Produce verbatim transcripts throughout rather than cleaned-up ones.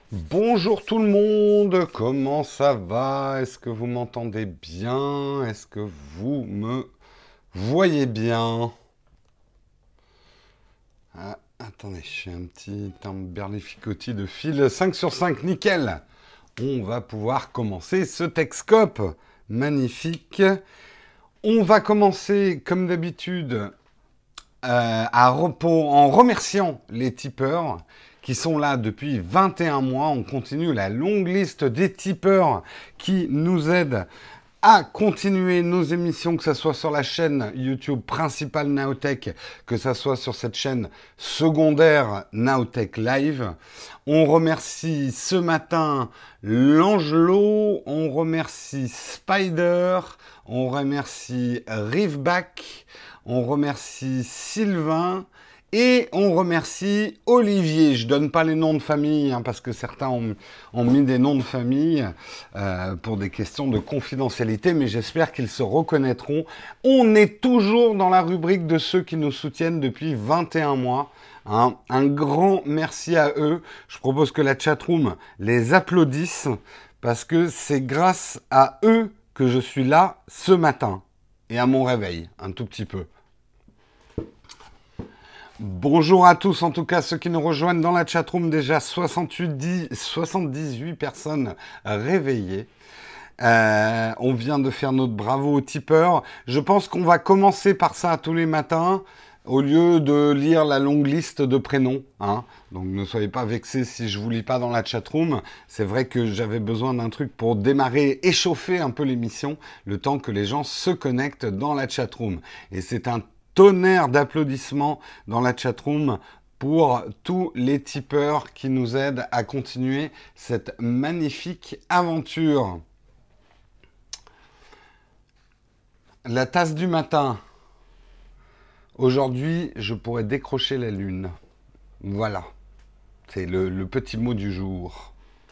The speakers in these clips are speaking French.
Bonjour tout le monde, comment ça va? Est-ce que vous m'entendez bien? Est-ce que vous me voyez bien? Ah, attendez, je suis un petit berlificotis de fil. cinq sur cinq, nickel. On va pouvoir commencer ce Texcope. Magnifique. On va commencer, comme d'habitude, euh, à repos, en remerciant les tipeurs qui sont là depuis vingt et un mois. On continue la longue liste des tipeurs qui nous aident à continuer nos émissions, que ce soit sur la chaîne YouTube principale Nowtech, que ce soit sur cette chaîne secondaire Nowtech Live. On remercie ce matin L'Angelot, on remercie Spider, on remercie Riveback, on remercie Sylvain, et on remercie Olivier. Je donne pas les noms de famille, hein, parce que certains ont, ont mis des noms de famille euh, pour des questions de confidentialité, mais j'espère qu'ils se reconnaîtront. On est toujours dans la rubrique de ceux qui nous soutiennent depuis vingt et un mois. Hein. Un grand merci à eux. Je propose que la chatroom les applaudisse, parce que c'est grâce à eux que je suis là ce matin, et à mon réveil, un tout petit peu. Bonjour à tous, en tout cas ceux qui nous rejoignent dans la chatroom, déjà soixante-huit, soixante-dix-huit personnes réveillées. Euh, on vient de faire notre bravo aux tipeurs. Je pense qu'on va commencer par ça tous les matins, au lieu de lire la longue liste de prénoms. Hein. Donc ne soyez pas vexés si je vous lis pas dans la chatroom. C'est vrai que j'avais besoin d'un truc pour démarrer, échauffer un peu l'émission, le temps que les gens se connectent dans la chatroom. Et c'est un tonnerre d'applaudissements dans la chatroom pour tous les tipeurs qui nous aident à continuer cette magnifique aventure. La tasse du matin. Aujourd'hui, je pourrais décrocher la lune. Voilà. C'est le, le petit mot du jour.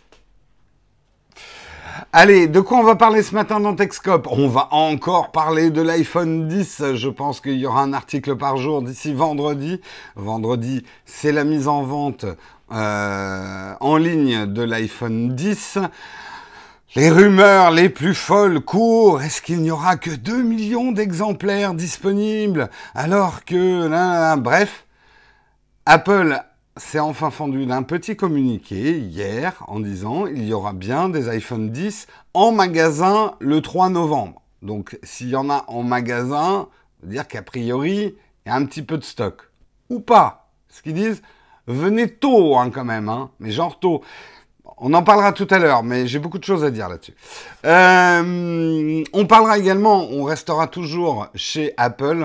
Allez, de quoi on va parler ce matin dans Texcope? On va encore parler de l'iPhone dix. Je pense qu'il y aura un article par jour d'ici vendredi. Vendredi, c'est la mise en vente euh, en ligne de l'iPhone dix. Les rumeurs les plus folles courent. Est-ce qu'il n'y aura que deux millions d'exemplaires disponibles? Alors que... Là, là, bref, Apple s'est enfin fendu d'un petit communiqué hier en disant il y aura bien des iPhone dix en magasin le trois novembre. Donc s'il y en a en magasin, ça veut dire qu'a priori, il y a un petit peu de stock. Ou pas. Ce qu'ils disent, venez tôt hein, quand même, hein, mais genre tôt. On en parlera tout à l'heure, mais j'ai beaucoup de choses à dire là-dessus. Euh, on parlera également, on restera toujours chez Apple,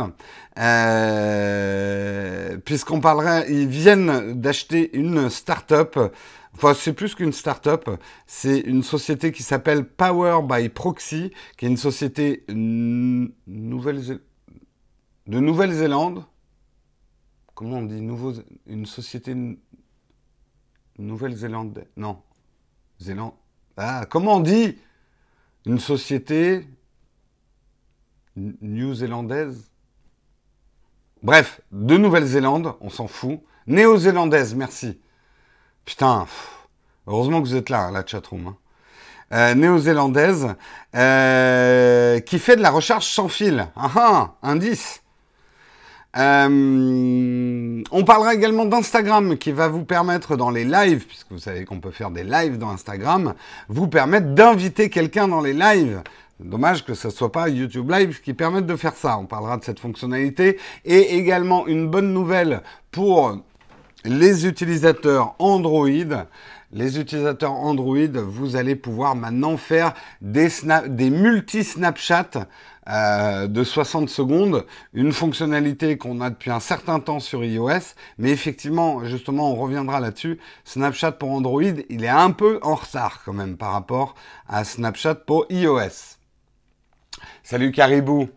euh, puisqu'on parlera, ils viennent d'acheter une start-up, enfin c'est plus qu'une start-up, c'est une société qui s'appelle Power by Proxy, qui est une société nouvelle de Nouvelle-Zélande. Comment on dit nouveau, une société Nouvelle-Zélande? Non. Zélande. Ah, comment on dit une société new-zélandaise? Bref, de Nouvelle-Zélande, on s'en fout. Néo-zélandaise, merci. Putain, pff, heureusement que vous êtes là, hein, la chatroom. Hein. Euh, néo-zélandaise, euh, qui fait de la recharge sans fil. Ah ah, indice. Euh, on parlera également d'Instagram qui va vous permettre dans les lives, puisque vous savez qu'on peut faire des lives dans Instagram, vous permettre d'inviter quelqu'un dans les lives. Dommage que ce ne soit pas YouTube Live qui permette de faire ça. On parlera de cette fonctionnalité. Et également une bonne nouvelle pour les utilisateurs Android. Les utilisateurs Android, vous allez pouvoir maintenant faire des, snap, des multi-Snapchat euh, de soixante secondes, une fonctionnalité qu'on a depuis un certain temps sur iOS, mais effectivement, justement, on reviendra là-dessus. Snapchat pour Android, il est un peu en retard quand même par rapport à Snapchat pour iOS. Salut Caribou.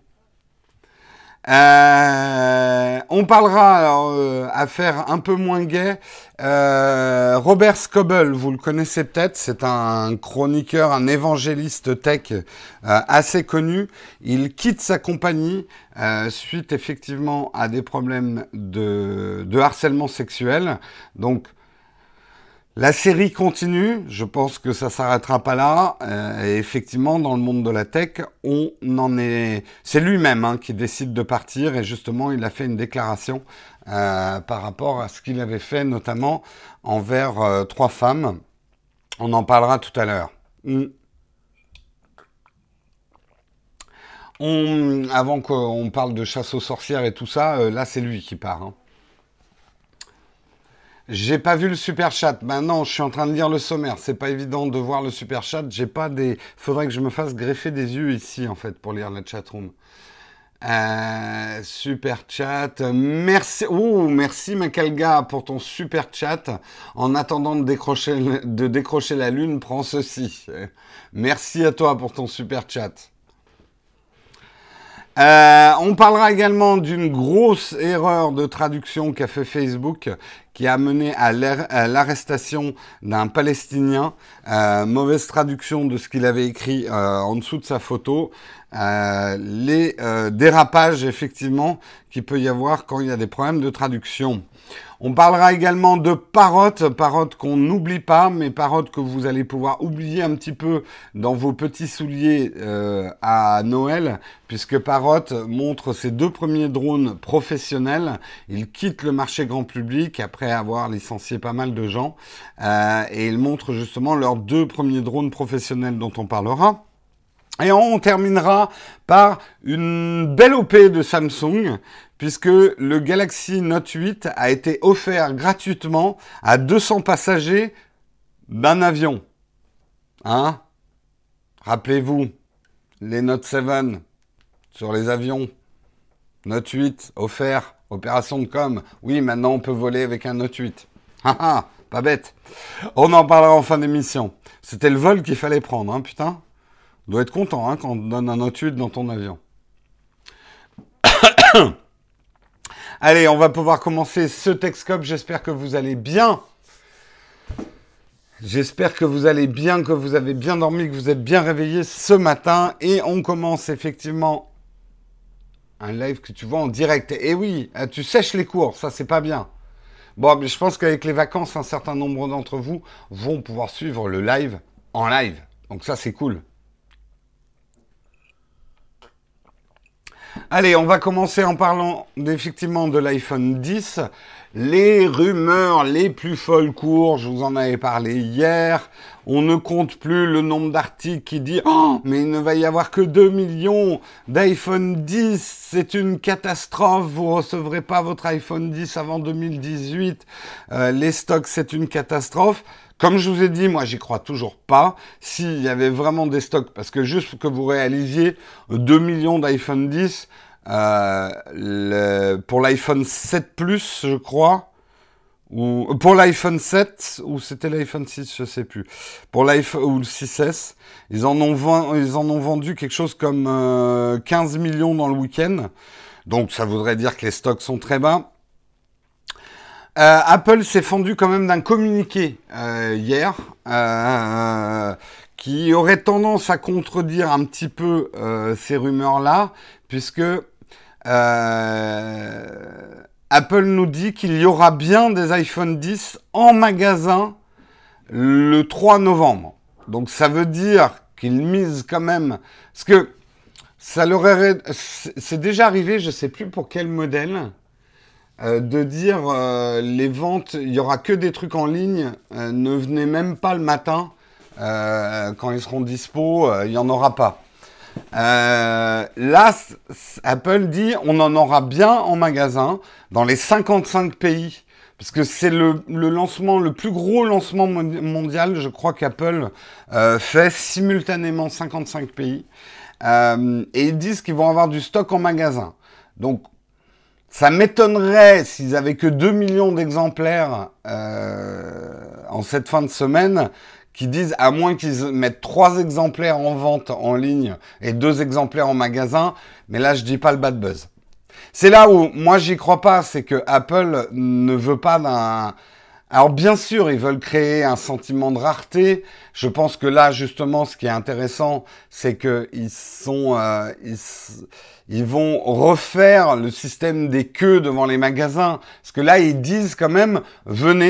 Euh, on parlera, alors, euh, à faire un peu moins gai, euh, Robert Scoble, vous le connaissez peut-être, c'est un chroniqueur, un évangéliste tech euh, assez connu. Il quitte sa compagnie euh, suite effectivement à des problèmes de, de harcèlement sexuel. Donc, La série continue, je pense que ça s'arrêtera pas là. Euh, et effectivement, dans le monde de la tech, on en est. C'est lui-même hein, qui décide de partir et justement, il a fait une déclaration euh, par rapport à ce qu'il avait fait, notamment envers euh, trois femmes. On en parlera tout à l'heure. Mm. On, avant qu'on parle de chasse aux sorcières et tout ça, euh, là c'est lui qui part. Hein. J'ai pas vu le super chat. Maintenant, je suis en train de lire le sommaire. C'est pas évident de voir le super chat. J'ai pas des. Faudrait que je me fasse greffer des yeux ici en fait pour lire la chatroom. Euh, super chat. Merci. Oh, merci Macalga pour ton super chat. En attendant de décrocher, de décrocher la lune, prends ceci. Merci à toi pour ton super chat. Euh, on parlera également d'une grosse erreur de traduction qu'a fait Facebook, qui a mené à l'arrestation d'un Palestinien. Euh, mauvaise traduction de ce qu'il avait écrit euh, en dessous de sa photo. Euh, les euh, dérapages, effectivement, qu'il peut y avoir quand il y a des problèmes de traduction. On parlera également de Parrot, Parrot qu'on n'oublie pas, mais Parrot que vous allez pouvoir oublier un petit peu dans vos petits souliers euh, à Noël, puisque Parrot montre ses deux premiers drones professionnels. Il quitte le marché grand public après avoir licencié pas mal de gens, euh, et il montre justement leurs deux premiers drones professionnels dont on parlera. Et on terminera par une belle O P de Samsung, puisque le Galaxy Note huit a été offert gratuitement à deux cents passagers d'un avion. Hein? Rappelez-vous, les Note sept sur les avions. Note huit offert, opération de com. Oui, maintenant on peut voler avec un Note huit. Haha, pas bête. On en parlera en fin d'émission. C'était le vol qu'il fallait prendre, hein, putain. On doit être content hein, quand on donne un Note huit dans ton avion. Allez, on va pouvoir commencer ce Techscope. J'espère que vous allez bien. J'espère que vous allez bien, que vous avez bien dormi, que vous êtes bien réveillés ce matin. Et on commence effectivement un live que tu vois en direct. Et oui, tu sèches les cours, ça c'est pas bien. Bon, mais je pense qu'avec les vacances, un certain nombre d'entre vous vont pouvoir suivre le live en live. Donc ça c'est cool. Allez, on va commencer en parlant effectivement de l'iPhone dix. Les rumeurs les plus folles courent, je vous en avais parlé hier. On ne compte plus le nombre d'articles qui disent « Oh, mais il ne va y avoir que deux millions d'iPhone dix, c'est une catastrophe, vous recevrez pas votre iPhone dix avant deux mille dix-huit, euh, les stocks c'est une catastrophe ». Comme je vous ai dit, moi, j'y crois toujours pas. S'il y avait vraiment des stocks, parce que juste que vous réalisiez deux millions d'iPhone dix, euh, le, pour l'iPhone sept Plus, je crois, ou pour l'iPhone sept, ou c'était l'iPhone six, je sais plus, pour l'iPhone ou le six S, ils en ont, vingt, ils en ont vendu quelque chose comme euh, quinze millions dans le week-end. Donc, ça voudrait dire que les stocks sont très bas. Euh, Apple s'est fendu quand même d'un communiqué euh, hier euh, qui aurait tendance à contredire un petit peu euh, ces rumeurs-là, puisque euh, Apple nous dit qu'il y aura bien des iPhone dix en magasin le trois novembre. Donc ça veut dire qu'ils misent quand même... Parce que ça leur est... C'est déjà arrivé, je ne sais plus pour quel modèle... Euh, de dire euh, les ventes, il y aura que des trucs en ligne, euh, ne venez même pas le matin, euh, quand ils seront dispo, euh, il n'y en aura pas. Euh, là, Apple dit on en aura bien en magasin dans les cinquante-cinq pays, parce que c'est le, le lancement, le plus gros lancement mondial, je crois qu'Apple euh, fait simultanément cinquante-cinq pays, euh, et ils disent qu'ils vont avoir du stock en magasin. Donc, ça m'étonnerait s'ils avaient que deux millions d'exemplaires euh, en cette fin de semaine, qui disent, à moins qu'ils mettent trois exemplaires en vente en ligne et deux exemplaires en magasin, mais là je dis pas le bad buzz. C'est là où moi j'y crois pas, c'est que Apple ne veut pas d'un... Alors bien sûr, ils veulent créer un sentiment de rareté. Je pense que là, justement, ce qui est intéressant, c'est qu'ils sont, euh, ils, ils vont refaire le système des queues devant les magasins. Parce que là, ils disent quand même, venez,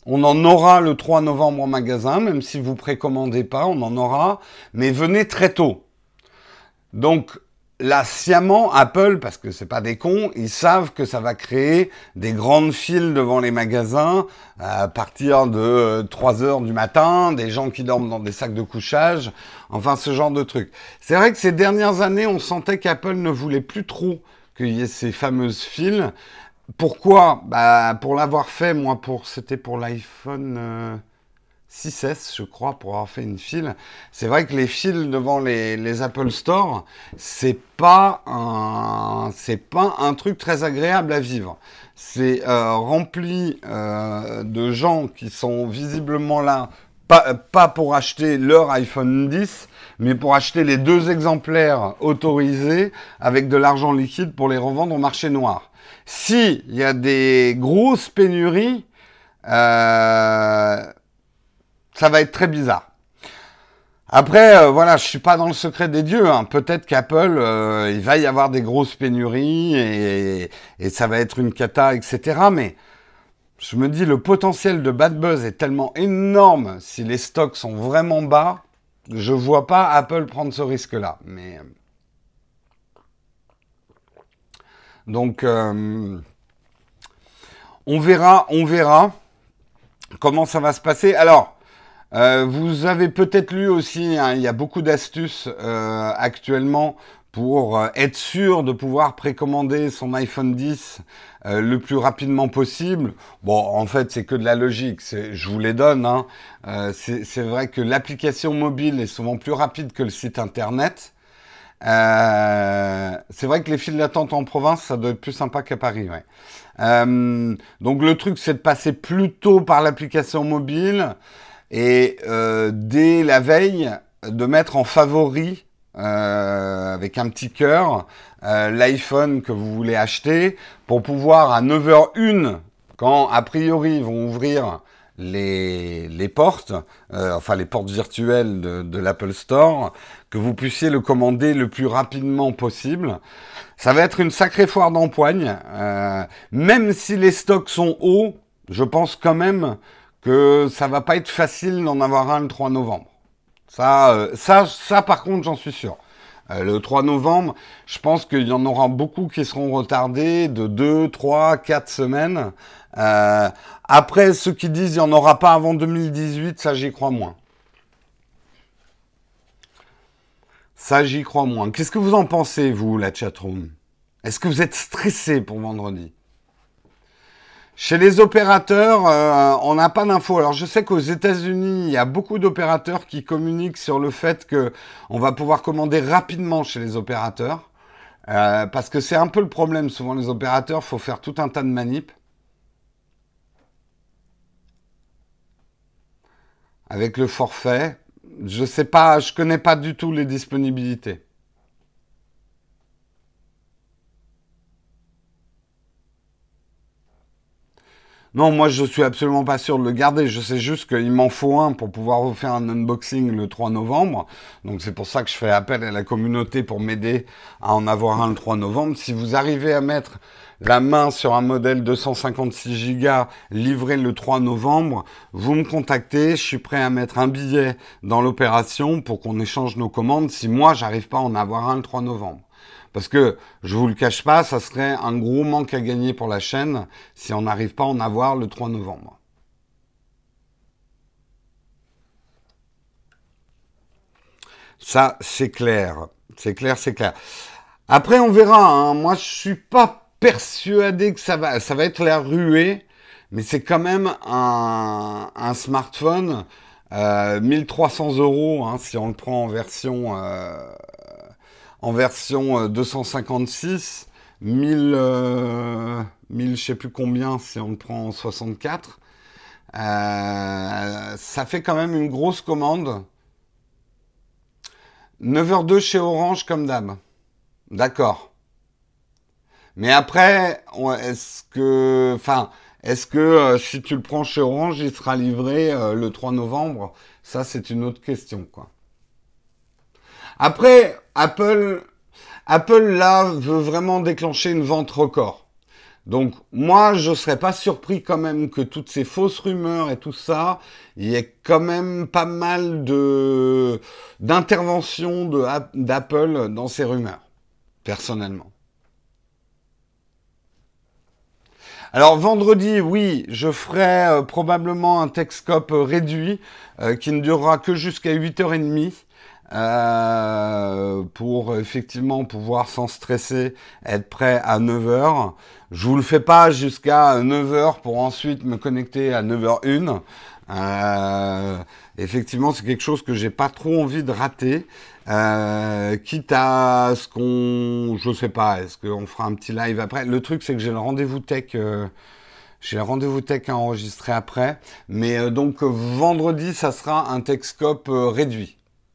On en aura le trois novembre en magasin, même si vous précommandez pas, on en aura. Mais venez très tôt. Donc, là, sciemment, Apple, parce que c'est pas des cons, ils savent que ça va créer des grandes files devant les magasins à partir de trois heures du matin, des gens qui dorment dans des sacs de couchage, enfin ce genre de trucs. C'est vrai que ces dernières années, on sentait qu'Apple ne voulait plus trop qu'il y ait ces fameuses files. Pourquoi? Bah, pour l'avoir fait, moi, pour c'était pour l'iPhone... Euh... six S, je crois, pour avoir fait une file. C'est vrai que les files devant les, les Apple Store, c'est pas un, c'est pas un truc très agréable à vivre. C'est euh, rempli euh, de gens qui sont visiblement là, pas, pas pour acheter leur iPhone dix, mais pour acheter les deux exemplaires autorisés avec de l'argent liquide pour les revendre au marché noir. Si il y a des grosses pénuries, euh, ça va être très bizarre. Après, euh, voilà, je suis pas dans le secret des dieux. Hein. Peut-être qu'Apple, euh, il va y avoir des grosses pénuries et, et ça va être une cata, et cetera. Mais je me dis, le potentiel de bad buzz est tellement énorme si les stocks sont vraiment bas, je vois pas Apple prendre ce risque-là. Mais donc, euh, on verra, on verra comment ça va se passer. Alors. Euh, vous avez peut-être lu aussi, hein, il y a beaucoup d'astuces euh, actuellement pour euh, être sûr de pouvoir précommander son iPhone dix euh, le plus rapidement possible. Bon, en fait, c'est que de la logique, c'est, je vous les donne. Hein. Euh, c'est, c'est vrai que l'application mobile est souvent plus rapide que le site internet. Euh, c'est vrai que les files d'attente en province, ça doit être plus sympa qu'à Paris. Ouais. Euh, donc le truc, c'est de passer plutôt par l'application mobile. Et euh, dès la veille, de mettre en favori, euh, avec un petit cœur, euh, l'iPhone que vous voulez acheter, pour pouvoir à neuf heures une, quand a priori ils vont ouvrir les, les portes, euh, enfin les portes virtuelles de, de l'Apple Store, que vous puissiez le commander le plus rapidement possible. Ça va être une sacrée foire d'empoigne. Euh, même si les stocks sont hauts, je pense quand même que ça va pas être facile d'en avoir un le trois novembre. Ça, euh, ça, ça par contre, j'en suis sûr. Euh, le trois novembre, je pense qu'il y en aura beaucoup qui seront retardés de deux, trois, quatre semaines. Euh, après, ceux qui disent qu'il n'y en aura pas avant deux mille dix-huit, ça, j'y crois moins. Ça, j'y crois moins. Qu'est-ce que vous en pensez, vous, la chatroom? Est-ce que vous êtes stressé pour vendredi? Chez les opérateurs, euh, on n'a pas d'infos. Alors, je sais qu'aux États-Unis, il y a beaucoup d'opérateurs qui communiquent sur le fait que on va pouvoir commander rapidement chez les opérateurs, euh, parce que c'est un peu le problème. Souvent, les opérateurs, faut faire tout un tas de manips avec le forfait. Je sais pas, je connais pas du tout les disponibilités. Non, moi je suis absolument pas sûr de le garder. Je sais juste qu'il m'en faut un pour pouvoir vous faire un unboxing le trois novembre. Donc c'est pour ça que je fais appel à la communauté pour m'aider à en avoir un le trois novembre. Si vous arrivez à mettre la main sur un modèle deux cent cinquante-six gigas livré le trois novembre, vous me contactez. Je suis prêt à mettre un billet dans l'opération pour qu'on échange nos commandes si moi j'arrive pas à en avoir un le trois novembre. Parce que, je vous le cache pas, ça serait un gros manque à gagner pour la chaîne si on n'arrive pas à en avoir le trois novembre. Ça, c'est clair. C'est clair, c'est clair. Après, on verra. Hein. Moi, je suis pas persuadé que ça va, ça va être la ruée, mais c'est quand même un, un smartphone euh, mille trois cents euros hein, si on le prend en version... Euh, en version deux cent cinquante-six, mille, euh, mille je sais plus combien si on le prend en soixante-quatre. Euh, ça fait quand même une grosse commande. neuf heures deux chez Orange comme d'hab. D'accord. Mais après, est-ce que... Enfin, est-ce que euh, si tu le prends chez Orange, il sera livré euh, le trois novembre? Ça, c'est une autre question, quoi. Après, Apple, Apple là veut vraiment déclencher une vente record. Donc, moi, je ne serais pas surpris quand même que toutes ces fausses rumeurs et tout ça, il y ait quand même pas mal de d'interventions de, d'Apple dans ces rumeurs, personnellement. Alors, vendredi, oui, je ferai euh, probablement un Techscope euh, réduit euh, qui ne durera que jusqu'à huit heures trente. Euh, pour effectivement pouvoir sans stresser être prêt à neuf heures. Je vous le fais pas jusqu'à neuf heures pour ensuite me connecter à neuf heures une. Euh, effectivement, c'est quelque chose que j'ai pas trop envie de rater. Euh, quitte à ce qu'on, je sais pas, est-ce qu'on fera un petit live après. Le truc, c'est que j'ai le rendez-vous tech. Euh, j'ai le rendez-vous tech à enregistrer après. Mais euh, donc euh, vendredi, ça sera un Techscope euh, réduit.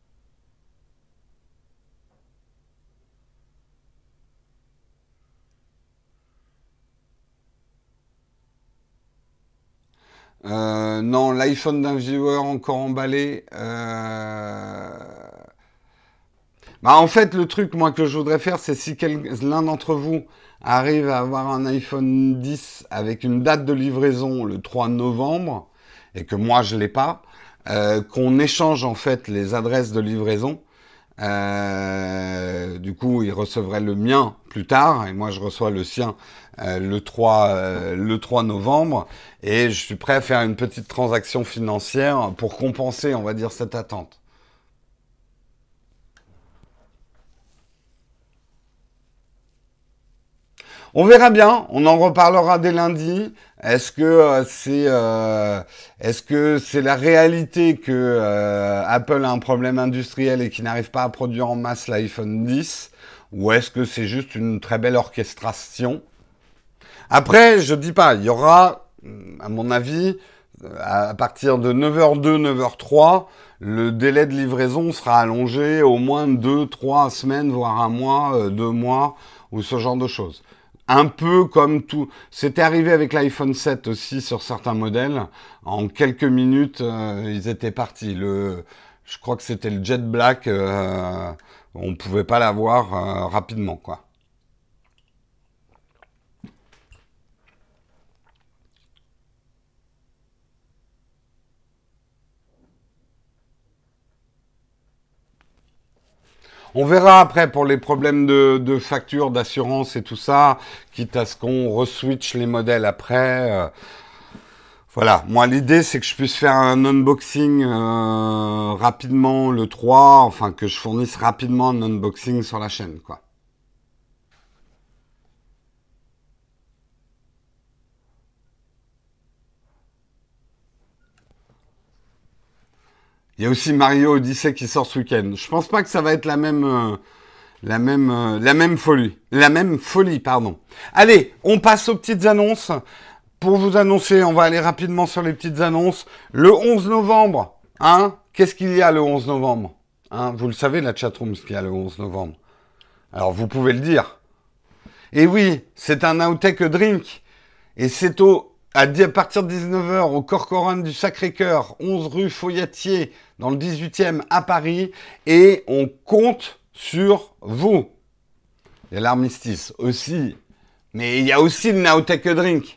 Euh, non, l'iPhone d'un viewer encore emballé. Euh... Bah, en fait, le truc, moi, que je voudrais faire, c'est si quel... l'un d'entre vous arrive à avoir un iPhone dix avec une date de livraison le trois novembre, et que moi, je l'ai pas, euh, qu'on échange, en fait, les adresses de livraison. Euh, du coup, il recevrait le mien plus tard, et moi, je reçois le sien euh, le trois, euh, le trois novembre. Et je suis prêt à faire une petite transaction financière pour compenser, on va dire, cette attente. On verra bien, on en reparlera dès lundi. Est-ce que euh, c'est euh, est-ce que c'est la réalité que euh, Apple a un problème industriel et qu'il n'arrive pas à produire en masse l'iPhone dix, ou est-ce que c'est juste une très belle orchestration? Après, je dis pas, il y aura, à mon avis, à partir de neuf heures deux, neuf heures trois, le délai de livraison sera allongé au moins deux, trois semaines, voire un mois, euh, deux mois, ou ce genre de choses. Un peu comme tout. C'était arrivé avec l'iPhone sept aussi sur certains modèles. En quelques minutes, euh, ils étaient partis. Le, je crois que c'était le Jet Black. Euh, on ne pouvait pas l'avoir euh, rapidement, quoi. On verra après pour les problèmes de, de facture, d'assurance et tout ça, quitte à ce qu'on reswitch les modèles après. euh, Voilà, moi l'idée c'est que je puisse faire un unboxing euh, rapidement le trois, enfin que je fournisse rapidement un unboxing sur la chaîne, quoi. Il y a aussi Mario Odyssey qui sort ce week-end. Je pense pas que ça va être la même, euh, la même, euh, la même folie, la même folie, pardon. Allez, on passe aux petites annonces. Pour vous annoncer, on va aller rapidement sur les petites annonces. Le onze novembre, hein, qu'est-ce qu'il y a le onze novembre, hein, vous le savez la chatroom ce qu'il y a le onze novembre. Alors vous pouvez le dire. Et oui, c'est un Nowtech Drink. Et c'est au, à, à partir de dix-neuf heures au Corcoran du Sacré-Cœur, onze rue Foyatier, dans le dix-huitième à Paris. Et on compte sur vous. Il y a l'armistice aussi. Mais il y a aussi le Nowtech Drink.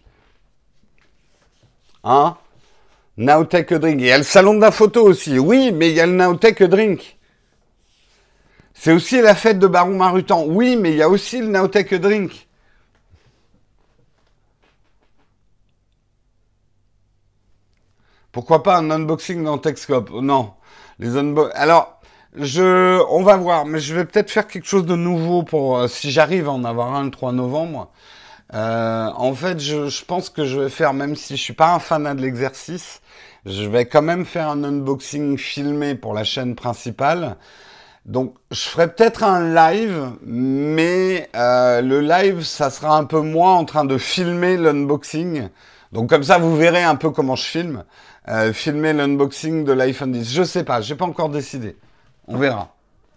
Hein? Nowtech Drink. Il y a le salon de la photo aussi. Oui, mais il y a le Nowtech Drink. C'est aussi la fête de Baron Marutan. Oui, mais il y a aussi le Nowtech Drink. Pourquoi pas un unboxing dans Techscope? Non. Les unbo Alors, je, on va voir, mais je vais peut-être faire quelque chose de nouveau pour, euh, si j'arrive à en avoir un le trois novembre. Euh, en fait, je, je pense que je vais faire, même si je suis pas un fanat de l'exercice, je vais quand même faire un unboxing filmé pour la chaîne principale. Donc, je ferai peut-être un live, mais euh, le live, ça sera un peu moi en train de filmer l'unboxing. Donc, comme ça, vous verrez un peu comment je filme. Euh, filmer l'unboxing de l'iPhone dix. Je sais pas, j'ai pas encore décidé. On verra.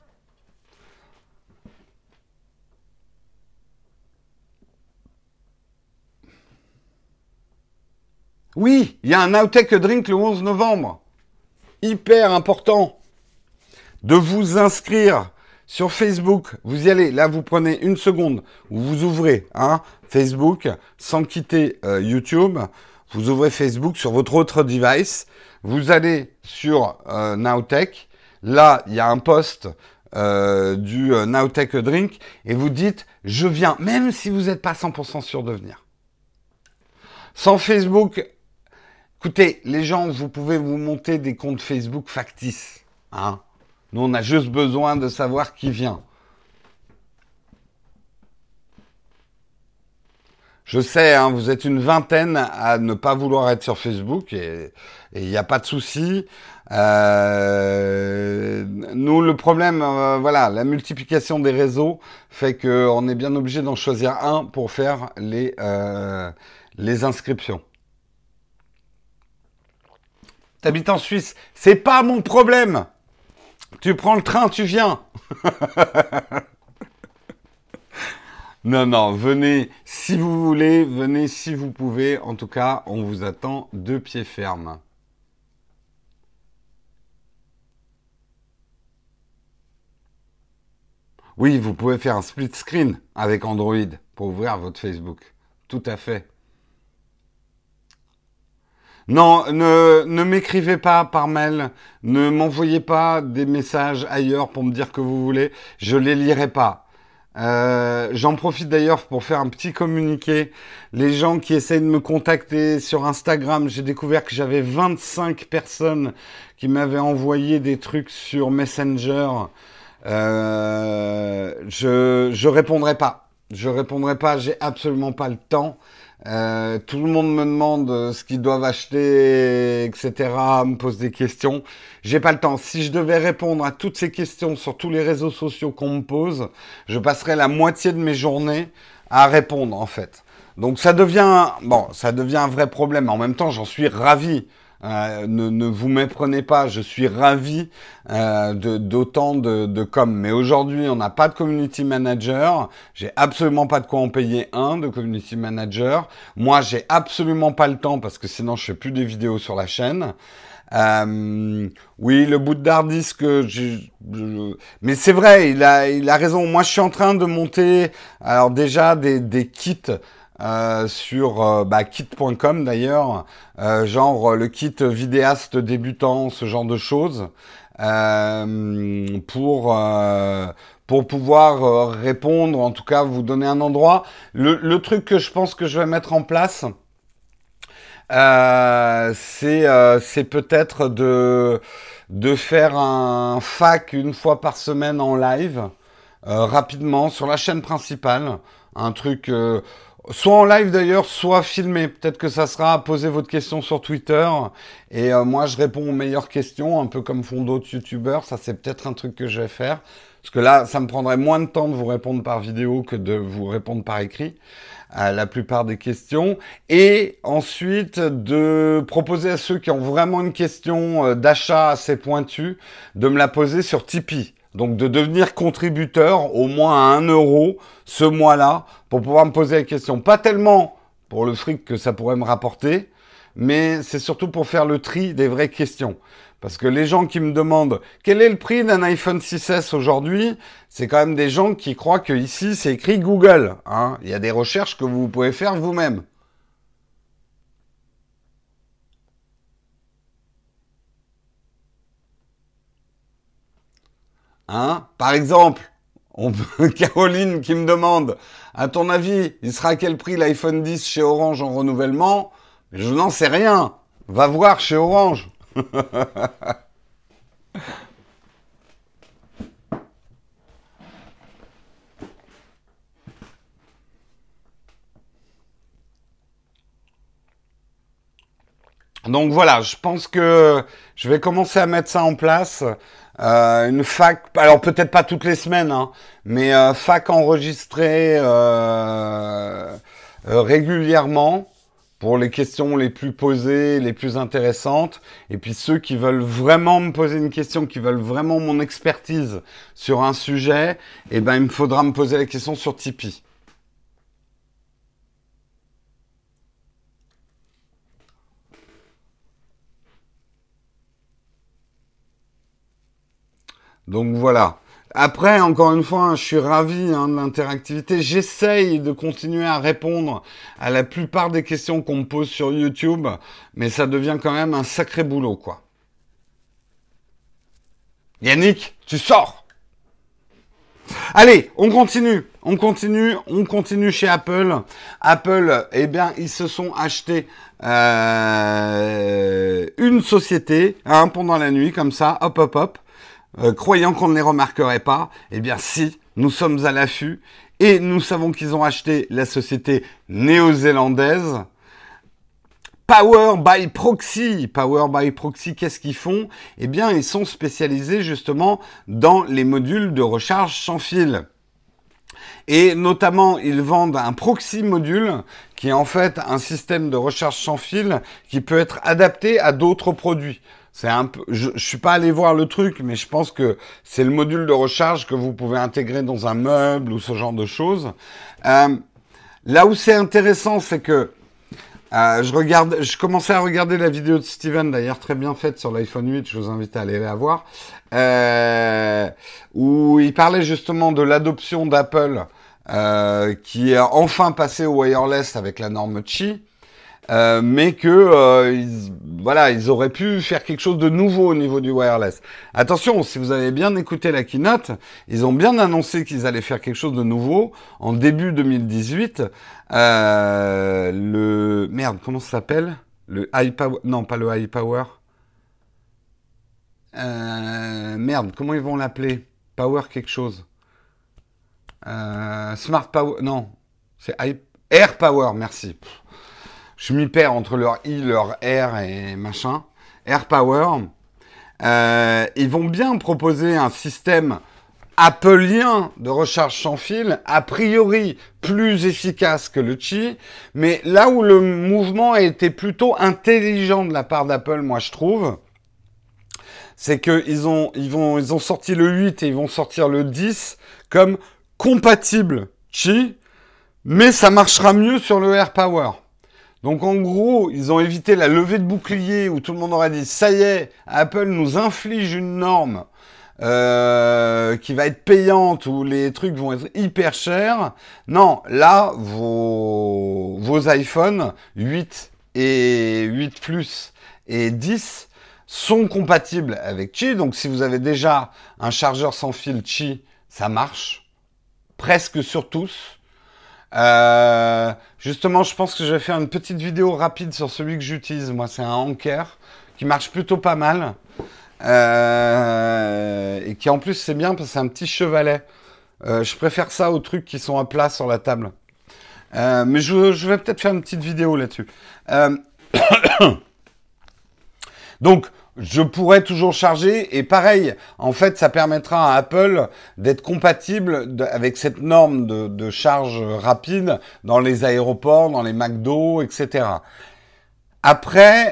Oui, il y a un Nowtech Drink le onze novembre. Hyper important de vous inscrire Sur Facebook, vous y allez. Là, vous prenez une seconde. Vous ouvrez hein, Facebook sans quitter euh, YouTube. Vous ouvrez Facebook sur votre autre device. Vous allez sur euh, Nowtech. Là, il y a un post euh, du euh, Nowtech Drink. Et vous dites, je viens, même si vous n'êtes pas cent pour cent sûr de venir. Sans Facebook, écoutez, les gens, vous pouvez vous monter des comptes Facebook factices. Hein. Nous, on a juste besoin de savoir qui vient. Je sais, hein, vous êtes une vingtaine à ne pas vouloir être sur Facebook et il n'y a pas de souci. Euh, nous, le problème, euh, voilà, la multiplication des réseaux fait qu'on est bien obligé d'en choisir un pour faire les, euh, les inscriptions. T'habites en Suisse, c'est pas mon problème. Tu prends le train, tu viens. Non, non, venez si vous voulez, venez si vous pouvez. En tout cas, on vous attend de pied ferme. Oui, vous pouvez faire un split screen avec Android pour ouvrir votre Facebook. Tout à fait. Non, ne, ne m'écrivez pas par mail, ne m'envoyez pas des messages ailleurs pour me dire que vous voulez, je les lirai pas. Euh, j'en profite d'ailleurs pour faire un petit communiqué. Les gens qui essayent de me contacter sur Instagram, j'ai découvert que j'avais vingt-cinq personnes qui m'avaient envoyé des trucs sur Messenger. Euh, je je répondrai pas. Je répondrai pas. J'ai absolument pas le temps. Euh, tout le monde me demande euh, ce qu'ils doivent acheter, et cetera. Me pose des questions. J'ai pas le temps. Si je devais répondre à toutes ces questions sur tous les réseaux sociaux qu'on me pose, je passerais la moitié de mes journées à répondre en fait. Donc ça devient bon, ça devient un vrai problème. En même temps, j'en suis ravi. Euh, ne, ne vous méprenez pas, je suis ravi euh, de, d'autant de, de com. Mais aujourd'hui, on n'a pas de community manager. J'ai absolument pas de quoi en payer un de community manager. Moi, j'ai absolument pas le temps parce que sinon, je fais plus des vidéos sur la chaîne. Euh, oui, le bout de hard disk, je, je- mais c'est vrai, il a, il a raison. Moi, je suis en train de monter, alors déjà des, des kits euh, sur euh, bah, kit point com d'ailleurs, euh, genre le kit vidéaste débutant, ce genre de choses, euh, pour euh, pour pouvoir euh, répondre, en tout cas vous donner un endroit. Le, le truc que je pense que je vais mettre en place. Euh, c'est euh, c'est peut-être de de faire un fac une fois par semaine en live, euh, rapidement sur la chaîne principale, un truc euh, soit en live d'ailleurs, soit filmé. Peut-être que ça sera poser votre question sur Twitter et euh, moi je réponds aux meilleures questions, un peu comme font d'autres youtubeurs. Ça c'est peut-être un truc que je vais faire parce que là ça me prendrait moins de temps de vous répondre par vidéo que de vous répondre par écrit à la plupart des questions, et ensuite de proposer à ceux qui ont vraiment une question euh, d'achat assez pointue, de me la poser sur Tipeee. Donc de devenir contributeur au moins à un euro ce mois-là pour pouvoir me poser la question. Pas tellement pour le fric que ça pourrait me rapporter, mais c'est surtout pour faire le tri des vraies questions. Parce que les gens qui me demandent quel est le prix d'un iPhone six S aujourd'hui, c'est quand même des gens qui croient que ici c'est écrit Google. Hein. Il y a des recherches que vous pouvez faire vous-même. Hein. Par exemple, on peut- Caroline qui me demande, à ton avis, il sera à quel prix l'iPhone dix chez Orange en renouvellement? Je n'en sais rien. Va voir chez Orange. Donc voilà, je pense que je vais commencer à mettre ça en place. Euh, une fac, alors peut-être pas toutes les semaines, hein, mais euh, fac enregistrée euh, euh, régulièrement pour les questions les plus posées, les plus intéressantes. Et puis ceux qui veulent vraiment me poser une question, qui veulent vraiment mon expertise sur un sujet, eh ben il me faudra me poser la question sur Tipeee. Donc voilà. Après, encore une fois, hein, je suis ravi hein, de l'interactivité. J'essaye de continuer à répondre à la plupart des questions qu'on me pose sur YouTube, mais ça devient quand même un sacré boulot, quoi. Yannick, tu sors! Allez, on continue, on continue, on continue chez Apple. Apple, eh bien, ils se sont achetés euh, une société hein, pendant la nuit, comme ça, hop, hop, hop. Euh, croyant qu'on ne les remarquerait pas, eh bien si, nous sommes à l'affût et nous savons qu'ils ont acheté la société néo-zélandaise Power by Proxy. Power by Proxy, qu'est-ce qu'ils font? Eh bien, ils sont spécialisés justement dans les modules de recharge sans fil. Et notamment, ils vendent un proxy module qui est en fait un système de recharge sans fil qui peut être adapté à d'autres produits. C'est un peu, je, je suis pas allé voir le truc, mais je pense que c'est le module de recharge que vous pouvez intégrer dans un meuble ou ce genre de choses. Euh, là où c'est intéressant, c'est que euh, je regarde, je commençais à regarder la vidéo de Steven, d'ailleurs très bien faite sur l'iPhone huit. Je vous invite à aller la voir, euh, où il parlait justement de l'adoption d'Apple, euh, qui est enfin passé au wireless avec la norme Qi. Euh, mais que euh, ils, voilà, ils auraient pu faire quelque chose de nouveau au niveau du wireless. Attention, si vous avez bien écouté la keynote, ils ont bien annoncé qu'ils allaient faire quelque chose de nouveau en début deux mille dix-huit. Euh, le merde, comment ça s'appelle? Le iPower? Non, pas le iPower. Euh, merde, comment ils vont l'appeler? Power quelque chose. Euh, Smart Power? Non, c'est I... Air Power. Merci. Pff. Je m'y perds entre leur I, leur R et machin. Air Power. Euh, ils vont bien proposer un système appelien de recharge sans fil, a priori plus efficace que le Qi, mais là où le mouvement a été plutôt intelligent de la part d'Apple, moi je trouve, c'est qu'ils ont, ils vont, ils ont sorti le huit et ils vont sortir le dix comme compatible Qi, mais ça marchera mieux sur le Air Power. Donc en gros, ils ont évité la levée de bouclier où tout le monde aurait dit « ça y est, Apple nous inflige une norme euh, qui va être payante où les trucs vont être hyper chers ». Non, là, vos, vos iPhones huit et huit Plus et dix sont compatibles avec Qi. Donc si vous avez déjà un chargeur sans fil Qi, ça marche presque sur tous. Euh, justement, je pense que je vais faire une petite vidéo rapide sur celui que j'utilise. Moi, c'est un Anker qui marche plutôt pas mal. Euh, et qui en plus, c'est bien parce que c'est un petit chevalet. Euh, je préfère ça aux trucs qui sont à plat sur la table. Euh, mais je, je vais peut-être faire une petite vidéo là-dessus. Euh... Donc, je pourrais toujours charger et pareil, en fait, ça permettra à Apple d'être compatible de, avec cette norme de, de charge rapide dans les aéroports, dans les McDo, et cetera. Après,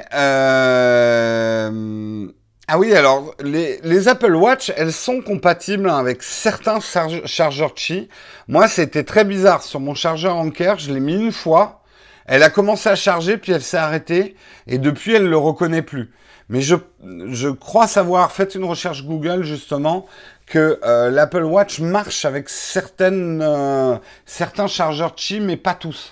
euh... ah oui, alors, les, les Apple Watch, elles sont compatibles avec certains charge, chargeurs Qi. Moi, c'était très bizarre. Sur mon chargeur Anker, je l'ai mis une fois. Elle a commencé à charger, puis elle s'est arrêtée. Et depuis, elle ne le reconnaît plus. Mais je, je crois savoir, faites une recherche Google justement, que euh, l'Apple Watch marche avec certaines, euh, certains chargeurs Qi, mais pas tous.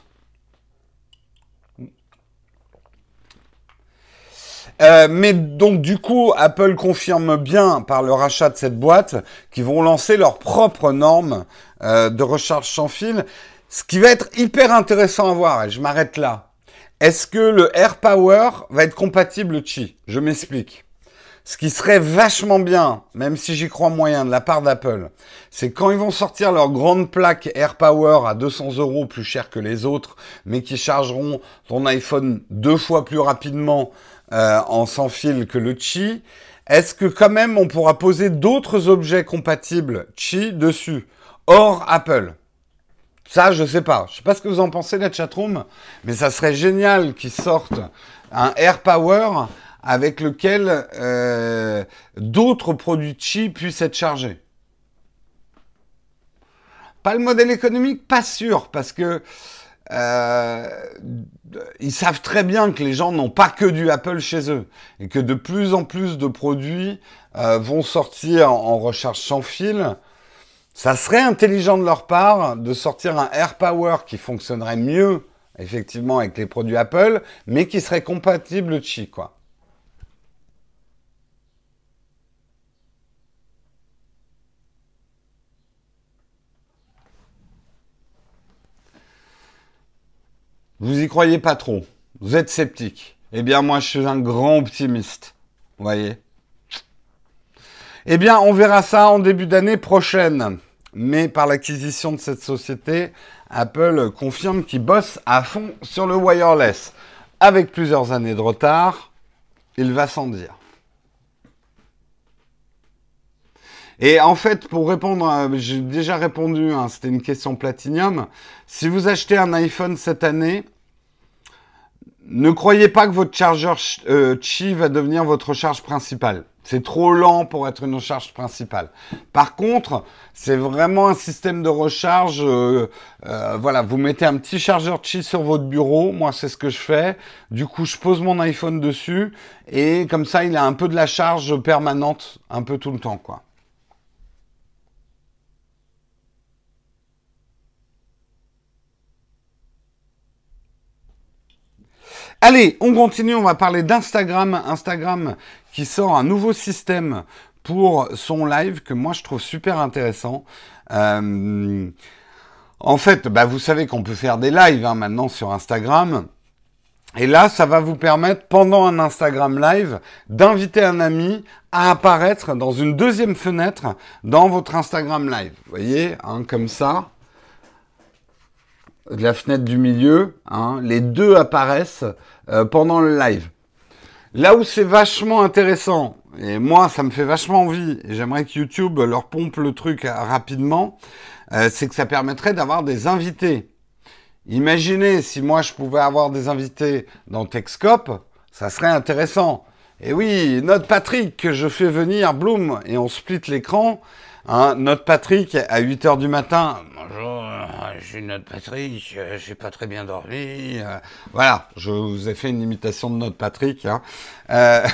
Euh, mais donc du coup, Apple confirme bien par le rachat de cette boîte qu'ils vont lancer leurs propres normes euh, de recharge sans fil. Ce qui va être hyper intéressant à voir, et je m'arrête là. Est-ce que le Air Power va être compatible Qi? Je m'explique. Ce qui serait vachement bien, même si j'y crois moyen de la part d'Apple, c'est quand ils vont sortir leur grande plaque Air Power à deux cents euros plus cher que les autres, mais qui chargeront ton iPhone deux fois plus rapidement euh, en sans fil que le Qi, est-ce que quand même on pourra poser d'autres objets compatibles Qi dessus, hors Apple? Ça, je sais pas. Je sais pas ce que vous en pensez, la chatroom, mais ça serait génial qu'ils sortent un Air Power avec lequel euh, d'autres produits Qi puissent être chargés. Pas le modèle économique, pas sûr, parce que euh, ils savent très bien que les gens n'ont pas que du Apple chez eux et que de plus en plus de produits euh, vont sortir en recharge sans fil. Ça serait intelligent de leur part de sortir un AirPower qui fonctionnerait mieux, effectivement, avec les produits Apple, mais qui serait compatible Qi, quoi. Vous y croyez pas trop. Vous êtes sceptique. Eh bien, moi, je suis un grand optimiste. Vous voyez? Eh bien, on verra ça en début d'année prochaine. Mais par l'acquisition de cette société, Apple confirme qu'il bosse à fond sur le wireless. Avec plusieurs années de retard, il va sans dire. Et en fait, pour répondre, à- j'ai déjà répondu, hein, c'était une question Platinium. Si vous achetez un iPhone cette année, ne croyez pas que votre chargeur euh, Qi va devenir votre charge principale. C'est trop lent pour être une charge principale. Par contre, c'est vraiment un système de recharge. Euh, euh, voilà, vous mettez un petit chargeur Qi sur votre bureau. Moi, c'est ce que je fais. Du coup, je pose mon iPhone dessus et comme ça, il a un peu de la charge permanente, un peu tout le temps, quoi. Allez, on continue, on va parler d'Instagram. Instagram qui sort un nouveau système pour son live que moi je trouve super intéressant. Euh, en fait, bah, vous savez qu'on peut faire des lives hein, maintenant sur Instagram. Et là, ça va vous permettre, pendant un Instagram live, d'inviter un ami à apparaître dans une deuxième fenêtre dans votre Instagram live. Vous voyez, hein, comme ça. De la fenêtre du milieu, hein, les deux apparaissent euh, pendant le live. Là où c'est vachement intéressant, et moi ça me fait vachement envie, et j'aimerais que YouTube leur pompe le truc euh, rapidement, euh, c'est que ça permettrait d'avoir des invités. Imaginez si moi je pouvais avoir des invités dans Techscope, ça serait intéressant. Et oui, notre Patrick que je fais venir, Bloom, et on split l'écran. Hein, notre Patrick à huit heures du matin. Bonjour, euh, je suis notre Patrick, euh, j'ai pas très bien dormi. euh, voilà, je vous ai fait une imitation de notre Patrick. Hein. Euh,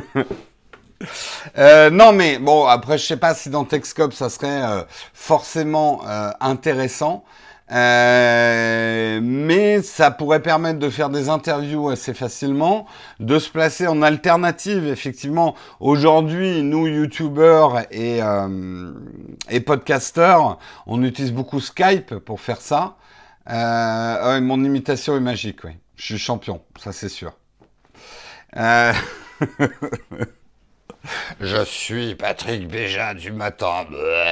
euh, non mais bon, après je sais pas si dans Techscope ça serait euh, forcément euh, intéressant. Euh, mais ça pourrait permettre de faire des interviews assez facilement, de se placer en alternative. Effectivement, aujourd'hui, nous, youtubeurs et, euh, et podcasteurs, on utilise beaucoup Skype pour faire ça. Euh, ouais, mon imitation est magique, oui. Je suis champion, ça c'est sûr. Euh, Je suis Patrick Béja du matin.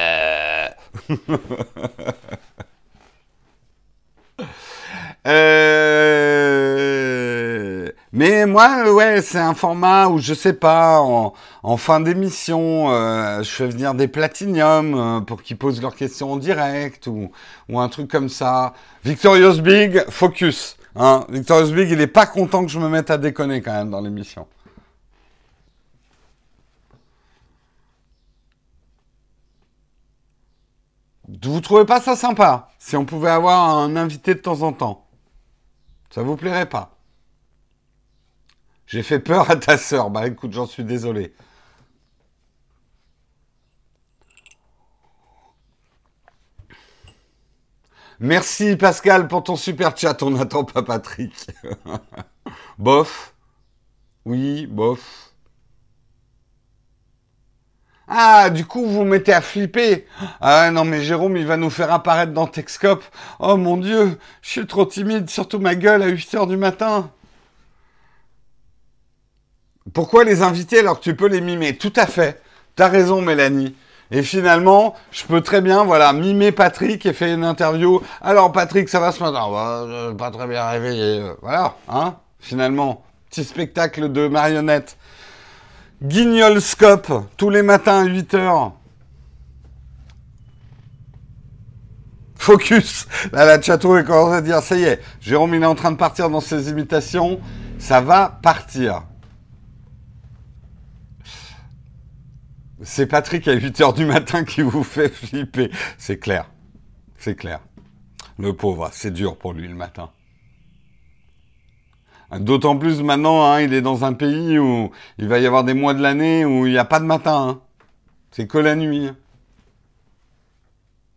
Euh, Mais moi, ouais, c'est un format où je sais pas, en, en fin d'émission, euh, je fais venir des platiniums euh, pour qu'ils posent leurs questions en direct ou, ou un truc comme ça. Victorious Big, focus. Hein. Victorious Big, il est pas content que je me mette à déconner quand même dans l'émission. Vous trouvez pas ça sympa si on pouvait avoir un invité de temps en temps? Ça vous plairait pas? J'ai fait peur à ta sœur. Bah écoute, j'en suis désolé. Merci Pascal pour ton super chat. On n'attend pas Patrick. Bof. Oui, bof. Ah, du coup, vous vous mettez à flipper. Ah non, mais Jérôme, il va nous faire apparaître dans Techscope. Oh mon Dieu, je suis trop timide, surtout ma gueule à huit heures du matin. Pourquoi les inviter alors que tu peux les mimer? Tout à fait. T'as raison, Mélanie. Et finalement, je peux très bien, voilà, mimer Patrick et faire une interview. Alors, Patrick, ça va ce matin? Bah, euh, pas très bien réveillé. euh, Voilà, hein, finalement. Petit spectacle de marionnettes. Guignolscope, tous les matins à huit heures. Focus. Là, la chatroom commence à dire, ça y est, Jérôme, il est en train de partir dans ses imitations. Ça va partir. C'est Patrick à huit heures du matin qui vous fait flipper. C'est clair. C'est clair. Le pauvre, c'est dur pour lui le matin. D'autant plus maintenant, hein, il est dans un pays où il va y avoir des mois de l'année où il n'y a pas de matin. Hein. C'est que la nuit.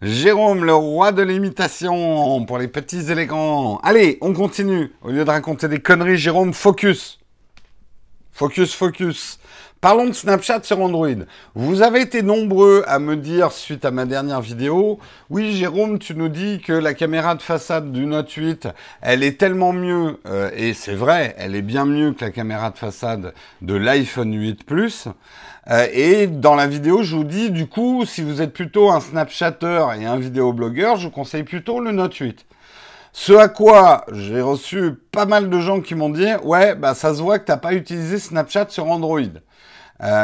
Jérôme, le roi de l'imitation, pour les petits et les grands. Allez, on continue. Au lieu de raconter des conneries, Jérôme, focus. Focus, focus. Parlons de Snapchat sur Android. Vous avez été nombreux à me dire, suite à ma dernière vidéo, oui Jérôme, tu nous dis que la caméra de façade du Note huit, elle est tellement mieux, euh, et c'est vrai, elle est bien mieux que la caméra de façade de l'iPhone huit Plus. Euh, et dans la vidéo, je vous dis, du coup, si vous êtes plutôt un Snapchatter et un vidéoblogueur, je vous conseille plutôt le Note huit. Ce à quoi j'ai reçu pas mal de gens qui m'ont dit « Ouais, bah ça se voit que t'as pas utilisé Snapchat sur Android. Euh, »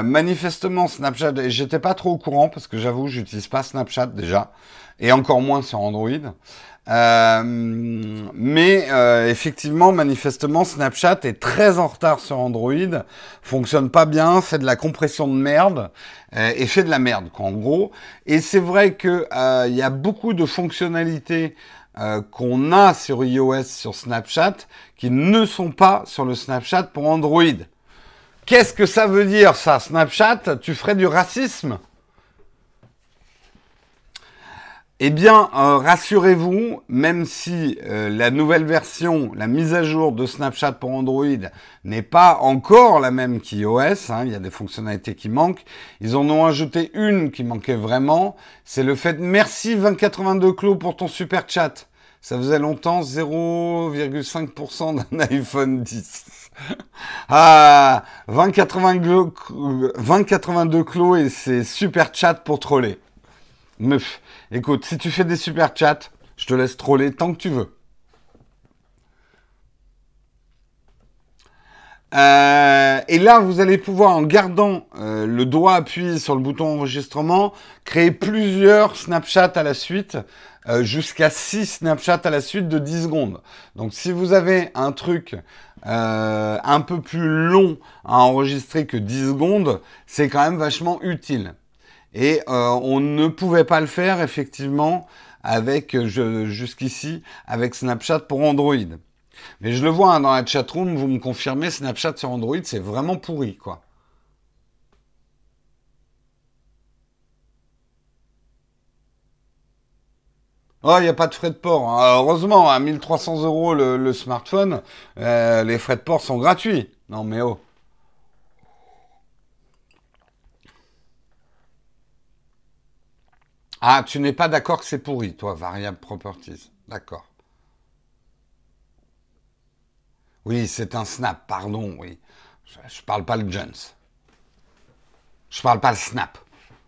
Manifestement, Snapchat, et j'étais pas trop au courant parce que j'avoue, j'utilise pas Snapchat déjà, et encore moins sur Android. Euh, mais euh, effectivement, manifestement, Snapchat est très en retard sur Android, fonctionne pas bien, fait de la compression de merde, euh, et fait de la merde, quoi, en gros. Et c'est vrai que euh, il y a beaucoup de fonctionnalités Euh, qu'on a sur iOS, sur Snapchat, qui ne sont pas sur le Snapchat pour Android. Qu'est-ce que ça veut dire, ça, Snapchat? Tu ferais du racisme? Eh bien, euh, rassurez-vous, même si euh, la nouvelle version, la mise à jour de Snapchat pour Android n'est pas encore la même qu'iOS, hein, il y a des fonctionnalités qui manquent, ils en ont ajouté une qui manquait vraiment, c'est le fait « Merci vingt quatre-vingt-deux Clos pour ton super chat ». Ça faisait longtemps, zéro virgule cinq pour cent d'un iPhone dix. Ah, vingt quatre-vingt-deux Clos et c'est super chat pour troller. Meuf, écoute, si tu fais des super chats, je te laisse troller tant que tu veux. Euh, et là, vous allez pouvoir, en gardant euh, le doigt appuyé sur le bouton enregistrement, créer plusieurs Snapchats à la suite, euh, jusqu'à six Snapchats à la suite de dix secondes. Donc, si vous avez un truc euh, un peu plus long à enregistrer que dix secondes, c'est quand même vachement utile. Et euh, on ne pouvait pas le faire, effectivement, avec je, jusqu'ici, avec Snapchat pour Android. Mais je le vois hein, dans la chatroom, vous me confirmez, Snapchat sur Android, c'est vraiment pourri, quoi. Oh, il n'y a pas de frais de port. Hein. Heureusement, à mille trois cents euros le, le smartphone, euh, les frais de port sont gratuits. Non, mais oh. Ah, tu n'es pas d'accord que c'est pourri, toi, Variable Properties. D'accord. Oui, c'est un snap, pardon, oui. Je, je parle pas le Jones. Je parle pas le snap.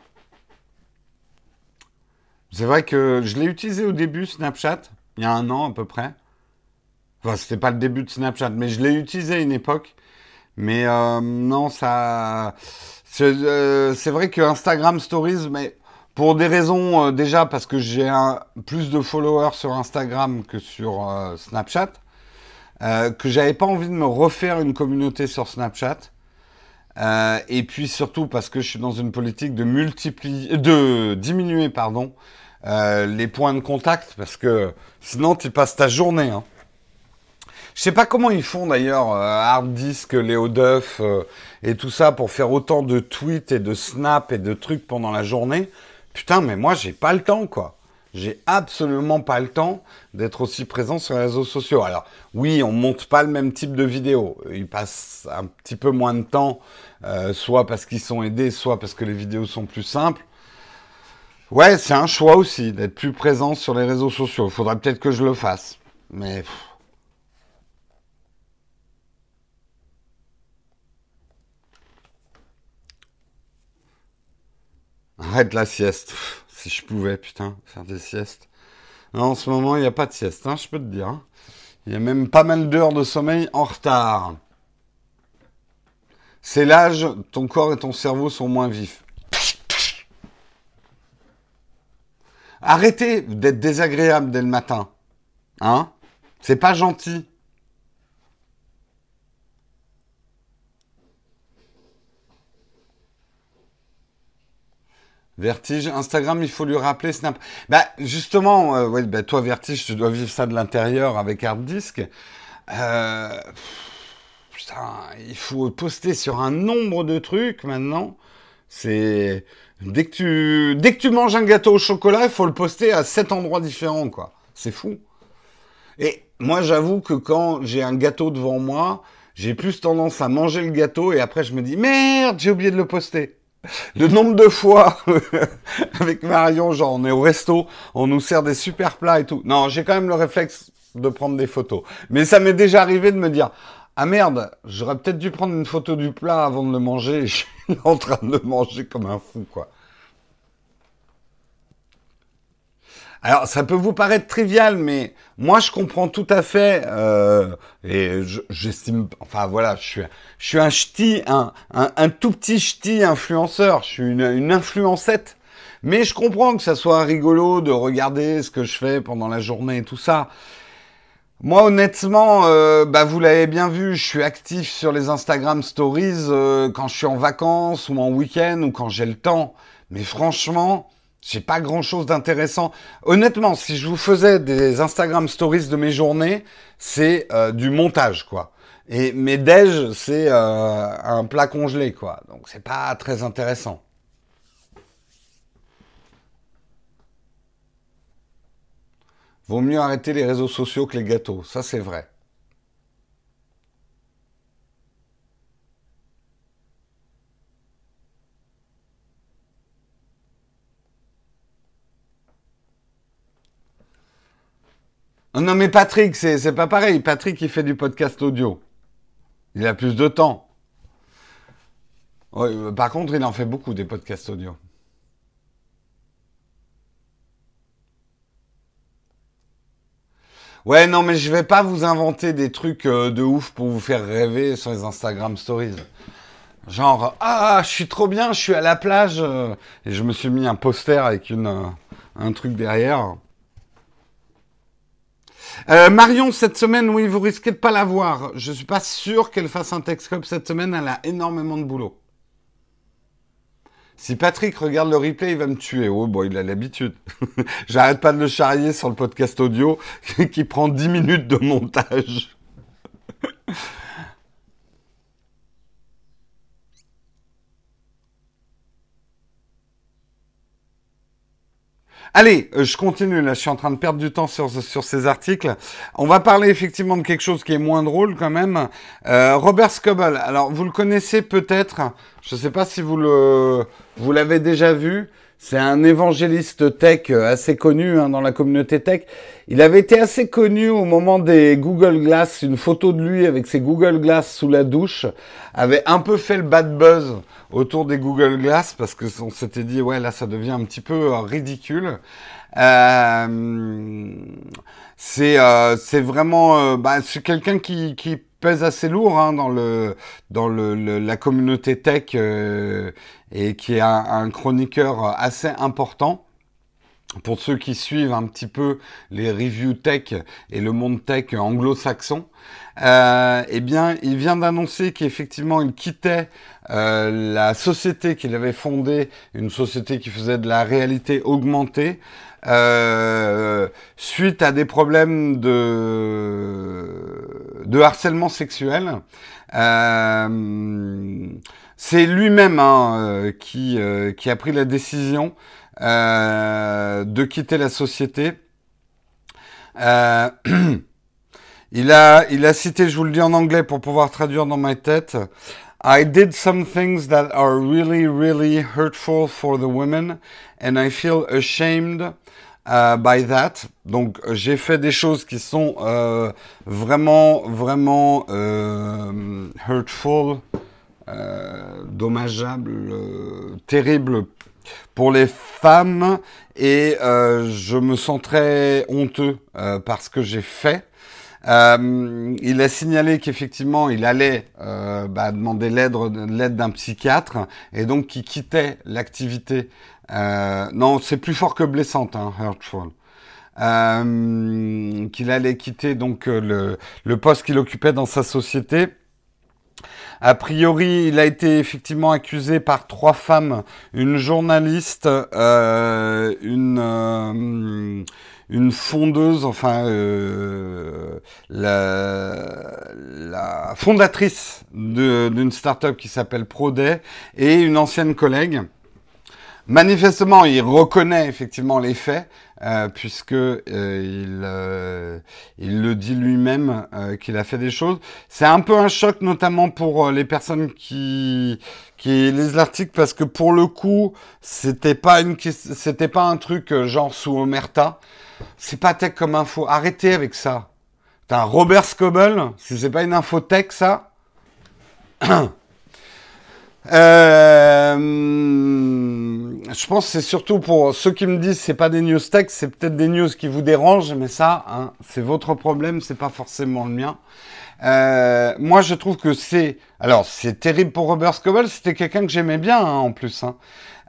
C'est vrai que je l'ai utilisé au début, Snapchat, il y a un an à peu près. Enfin, c'était pas le début de Snapchat, mais je l'ai utilisé à une époque. Mais euh, non, ça... C'est euh, c'est vrai que Instagram Stories, mais pour des raisons, euh, déjà parce que j'ai un, plus de followers sur Instagram que sur euh, Snapchat, euh, que j'avais pas envie de me refaire une communauté sur Snapchat. Euh, et puis surtout parce que je suis dans une politique de multiplier, de diminuer, pardon, euh, les points de contact, parce que sinon tu passes ta journée. Hein. Je sais pas comment ils font d'ailleurs, euh, Hard Disk, Léo Duff euh, et tout ça pour faire autant de tweets et de snaps et de trucs pendant la journée. Putain, mais moi j'ai pas le temps quoi. J'ai absolument pas le temps d'être aussi présent sur les réseaux sociaux. Alors, oui, on monte pas le même type de vidéo. Ils passent un petit peu moins de temps, euh, soit parce qu'ils sont aidés, soit parce que les vidéos sont plus simples. Ouais, c'est un choix aussi, d'être plus présent sur les réseaux sociaux. Il faudrait peut-être que je le fasse. Mais... pff. Arrête la sieste. Pff, si je pouvais, putain, faire des siestes. Non, en ce moment, il n'y a pas de sieste, hein, je peux te dire. Hein. Il y a même pas mal d'heures de sommeil en retard. C'est l'âge, ton corps et ton cerveau sont moins vifs. Arrêtez d'être désagréable dès le matin. Hein? C'est pas gentil. Vertige, Instagram, il faut lui rappeler Snap. Bah justement, euh, ouais, bah, toi Vertige, tu dois vivre ça de l'intérieur avec Hard Disk. Euh, pff, putain, il faut poster sur un nombre de trucs maintenant. C'est dès que tu dès que tu manges un gâteau au chocolat, il faut le poster à sept endroits différents, quoi. C'est fou. Et moi, j'avoue que quand j'ai un gâteau devant moi, j'ai plus tendance à manger le gâteau et après je me dis merde, j'ai oublié de le poster. Le nombre de fois avec Marion, genre on est au resto, on nous sert des super plats et tout. Non, j'ai quand même le réflexe de prendre des photos. Mais ça m'est déjà arrivé de me dire ah merde, j'aurais peut-être dû prendre une photo du plat avant de le manger. Je suis en train de le manger comme un fou, quoi. Alors, ça peut vous paraître trivial, mais moi, je comprends tout à fait, euh, et je- j'estime, enfin voilà, je suis, je suis un ch'ti, un, un, un tout petit ch'ti influenceur, je suis une, une influencette, mais je comprends que ça soit rigolo de regarder ce que je fais pendant la journée et tout ça. Moi, honnêtement, euh, bah, vous l'avez bien vu, je suis actif sur les Instagram Stories euh, quand je suis en vacances ou en week-end ou quand j'ai le temps. Mais franchement, j'ai pas grand-chose d'intéressant. Honnêtement, si je vous faisais des Instagram Stories de mes journées, c'est euh, du montage, quoi. Et mes déj, c'est euh, un plat congelé, quoi. Donc c'est pas très intéressant. Vaut mieux arrêter les réseaux sociaux que les gâteaux, ça c'est vrai. Oh non mais Patrick, c'est c'est pas pareil. Patrick, il fait du podcast audio. Il a plus de temps. Ouais, euh, par contre, il en fait beaucoup des podcasts audio. Ouais, non, mais je vais pas vous inventer des trucs euh, de ouf pour vous faire rêver sur les Instagram Stories. Genre, ah, je suis trop bien, je suis à la plage. euh, et je me suis mis un poster avec une, euh, un truc derrière. Euh, Marion, cette semaine, oui, vous risquez de pas la voir. Je suis pas sûr qu'elle fasse un Texcope cette semaine. Elle a énormément de boulot. Si Patrick regarde le replay, il va me tuer. Oh, bon, il a l'habitude. J'arrête pas de le charrier sur le podcast audio qui prend dix minutes de montage. Allez, euh, je continue, là, je suis en train de perdre du temps sur, sur ces articles. On va parler effectivement de quelque chose qui est moins drôle quand même. Euh, Robert Scoble, alors vous le connaissez peut-être, je ne sais pas si vous le, vous l'avez déjà vu. C'est un évangéliste tech euh, assez connu hein, dans la communauté tech. Il avait été assez connu au moment des Google Glass. Une photo de lui avec ses Google Glass sous la douche avait un peu fait le bad buzz autour des Google Glass parce que on s'était dit ouais là ça devient un petit peu euh, ridicule. Euh, c'est euh, c'est vraiment euh, bah, c'est quelqu'un qui qui pèse assez lourd hein, dans le dans le, le- la communauté tech euh, et qui est un, un chroniqueur assez important. Pour ceux qui suivent un petit peu les reviews tech et le monde tech anglo-saxon, euh, eh bien, il vient d'annoncer qu'effectivement, il quittait euh, la société qu'il avait fondée, une société qui faisait de la réalité augmentée, euh, suite à des problèmes de, de harcèlement sexuel. Euh, c'est lui-même hein, euh, qui, euh, qui a pris la décision euh, de quitter la société. Euh, il a, il a cité, je vous le dis en anglais pour pouvoir traduire dans ma tête. I did some things that are really, really hurtful for the women, and I feel ashamed uh, by that. Donc, j'ai fait des choses qui sont euh, vraiment, vraiment euh, hurtful, euh, dommageables, euh, terribles pour les femmes et euh, je me sens très honteux euh, parce que j'ai fait. Euh, il a signalé qu'effectivement il allait euh, bah, demander l'aide, l'aide d'un psychiatre et donc qu'il quittait l'activité. Euh, non, c'est plus fort que blessante, hein, hurtful. Euh, qu'il allait quitter donc le, le poste qu'il occupait dans sa société. A priori, il a été effectivement accusé par trois femmes, une journaliste, euh, une, euh, une fondeuse, enfin euh, la, la fondatrice d'une start-up qui s'appelle Proday et une ancienne collègue. Manifestement, il reconnaît effectivement les faits, euh, puisque euh, il, euh, il le dit lui-même euh, qu'il a fait des choses. C'est un peu un choc, notamment pour euh, les personnes qui qui lisent l'article, parce que pour le coup, c'était pas une, c'était pas un truc euh, genre sous Omerta. C'est pas tech comme info. Arrêtez avec ça. T'as un Robert Scoble, si c'est pas une info tech, ça. Euh, je pense que c'est surtout pour ceux qui me disent c'est pas des news tech, c'est peut-être des news qui vous dérangent, mais ça, hein, c'est votre problème, c'est pas forcément le mien. Euh, moi, je trouve que c'est, alors c'est terrible pour Robert Scoble, c'était quelqu'un que j'aimais bien hein, en plus. Hein.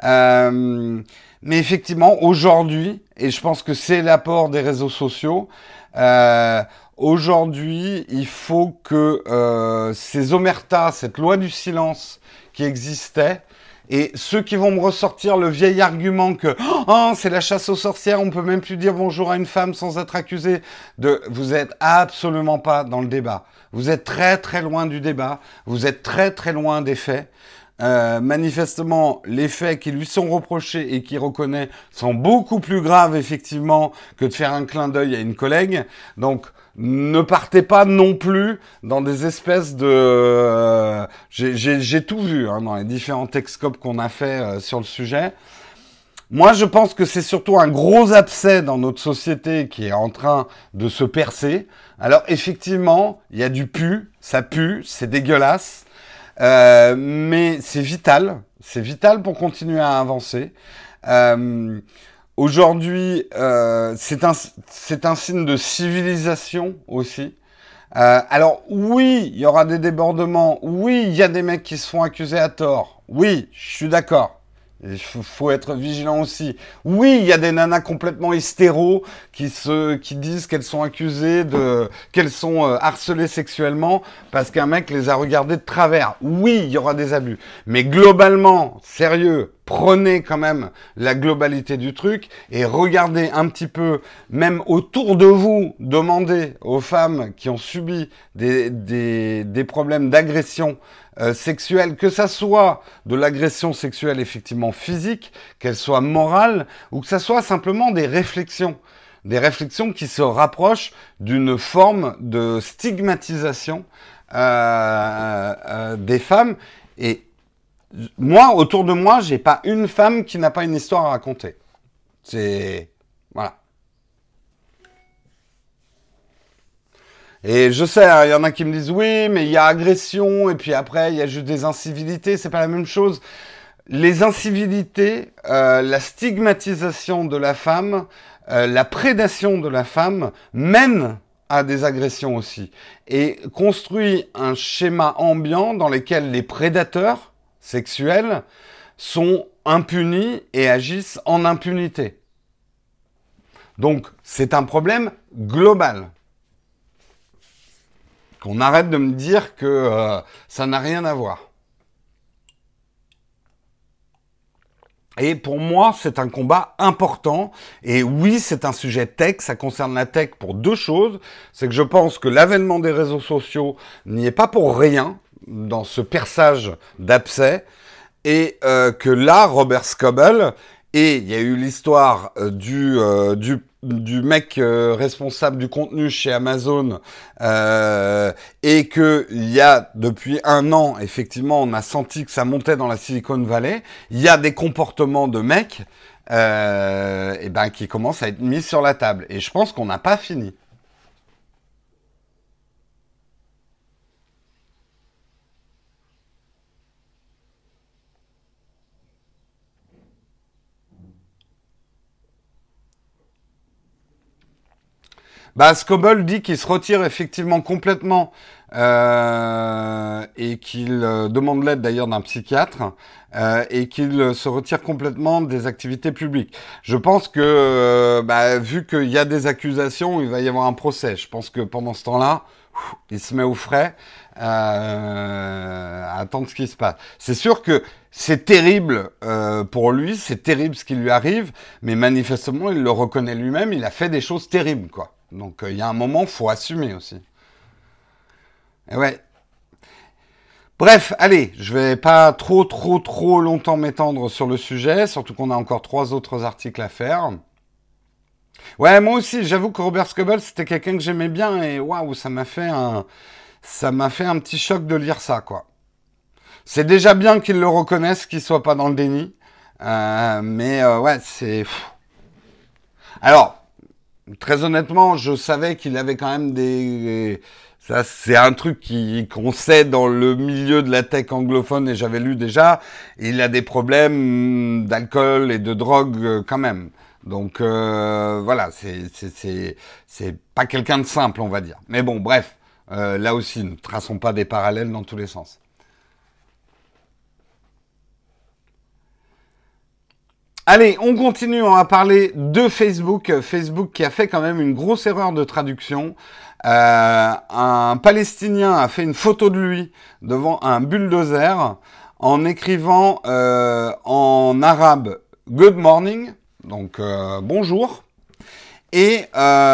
Euh, mais effectivement, aujourd'hui, et je pense que c'est l'apport des réseaux sociaux. Euh, Aujourd'hui, il faut que euh, ces omertas, cette loi du silence qui existait, et ceux qui vont me ressortir le vieil argument que oh, c'est la chasse aux sorcières, on peut même plus dire bonjour à une femme sans être accusé de... Vous êtes absolument pas dans le débat. Vous êtes très très loin du débat. Vous êtes très très loin des faits. Euh, manifestement, les faits qui lui sont reprochés et qu'il reconnaît sont beaucoup plus graves, effectivement, que de faire un clin d'œil à une collègue. Donc, ne partez pas non plus dans des espèces de... Euh, j'ai tout vu hein, dans les différents Techscopes qu'on a fait euh, sur le sujet. Moi, je pense que c'est surtout un gros abcès dans notre société qui est en train de se percer. Alors, effectivement, il y a du pu, ça pue, c'est dégueulasse. Euh, mais c'est vital, c'est vital pour continuer à avancer. Euh, Aujourd'hui, euh, c'est un, c'est un signe de civilisation aussi. Euh, alors oui, il y aura des débordements. Oui, il y a des mecs qui se font accuser à tort. Oui, je suis d'accord. Il faut, faut être vigilant aussi. Oui, il y a des nanas complètement hystéros qui se, qui disent qu'elles sont accusées de, qu'elles sont euh, harcelées sexuellement parce qu'un mec les a regardées de travers. Oui, il y aura des abus. Mais globalement, sérieux, prenez quand même la globalité du truc et regardez un petit peu, même autour de vous, demandez aux femmes qui ont subi des, des, des problèmes d'agression Euh, sexuelle, que ça soit de l'agression sexuelle effectivement physique, qu'elle soit morale, ou que ça soit simplement des réflexions. Des réflexions qui se rapprochent d'une forme de stigmatisation euh, euh, des femmes. Et moi, autour de moi, j'ai pas une femme qui n'a pas une histoire à raconter. C'est... Voilà. Et je sais, il hein, y en a qui me disent oui, mais il y a agression, et puis après, il y a juste des incivilités, c'est pas la même chose. Les incivilités, euh, la stigmatisation de la femme, euh, la prédation de la femme mènent à des agressions aussi. Et construit un schéma ambiant dans lequel les prédateurs sexuels sont impunis et agissent en impunité. Donc, c'est un problème global. Qu'on arrête de me dire que euh, ça n'a rien à voir. Et pour moi, c'est un combat important. Et oui, c'est un sujet tech. Ça concerne la tech pour deux choses. C'est que je pense que l'avènement des réseaux sociaux n'y est pas pour rien dans ce perçage d'abcès. Et euh, que là, Robert Scoble, et il y a eu l'histoire euh, du, euh, du du mec euh, responsable du contenu chez Amazon euh, et que il y a depuis un an effectivement on a senti que ça montait dans la Silicon Valley, il y a des comportements de mecs euh, et ben qui commencent à être mis sur la table et je pense qu'on n'a pas fini. Bah, Scoble dit qu'il se retire effectivement complètement euh, et qu'il euh, demande l'aide d'ailleurs d'un psychiatre euh, et qu'il se retire complètement des activités publiques. Je pense que, euh, bah, vu qu'il y a des accusations, il va y avoir un procès. Je pense que pendant ce temps-là, il se met au frais euh, à attendre ce qui se passe. C'est sûr que c'est terrible euh, pour lui, c'est terrible ce qui lui arrive, mais manifestement, il le reconnaît lui-même, il a fait des choses terribles, quoi. Donc, il euh, y a un moment, faut assumer aussi. Et ouais. Bref, allez, je vais pas trop, trop, trop longtemps m'étendre sur le sujet, surtout qu'on a encore trois autres articles à faire. Ouais, moi aussi, j'avoue que Robert Scoble, c'était quelqu'un que j'aimais bien, et waouh, ça m'a fait un, ça m'a fait un petit choc de lire ça, quoi. C'est déjà bien qu'ils le reconnaissent, qu'ils soient pas dans le déni, euh, mais euh, ouais, c'est... Alors, très honnêtement, je savais qu'il avait quand même des... Ça, c'est un truc qui, qu'on sait dans le milieu de la tech anglophone, et j'avais lu déjà, il a des problèmes d'alcool et de drogue euh, quand même. Donc euh, voilà, c'est, c'est, c'est, c'est pas quelqu'un de simple, on va dire. Mais bon, bref, euh, là aussi, ne traçons pas des parallèles dans tous les sens. Allez, on continue, on va parler de Facebook. Facebook qui a fait quand même une grosse erreur de traduction. Euh, un Palestinien a fait une photo de lui devant un bulldozer en écrivant euh, en arabe « Good morning », donc euh, « bonjour ». Et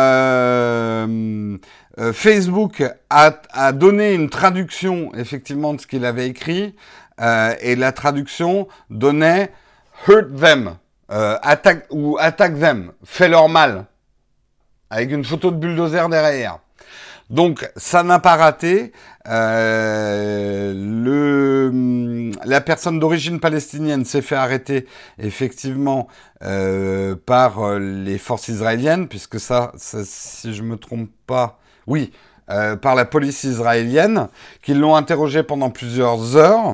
euh, euh, Facebook a, a donné une traduction effectivement de ce qu'il avait écrit euh, et la traduction donnait « hurt them ». Euh, attaque ou attaque them, fais leur mal, avec une photo de bulldozer derrière. Donc ça n'a pas raté. Euh, le, la personne d'origine palestinienne s'est fait arrêter effectivement euh, par les forces israéliennes, puisque ça, ça si je me trompe pas, oui, euh, par la police israélienne, qui l'ont interrogé pendant plusieurs heures.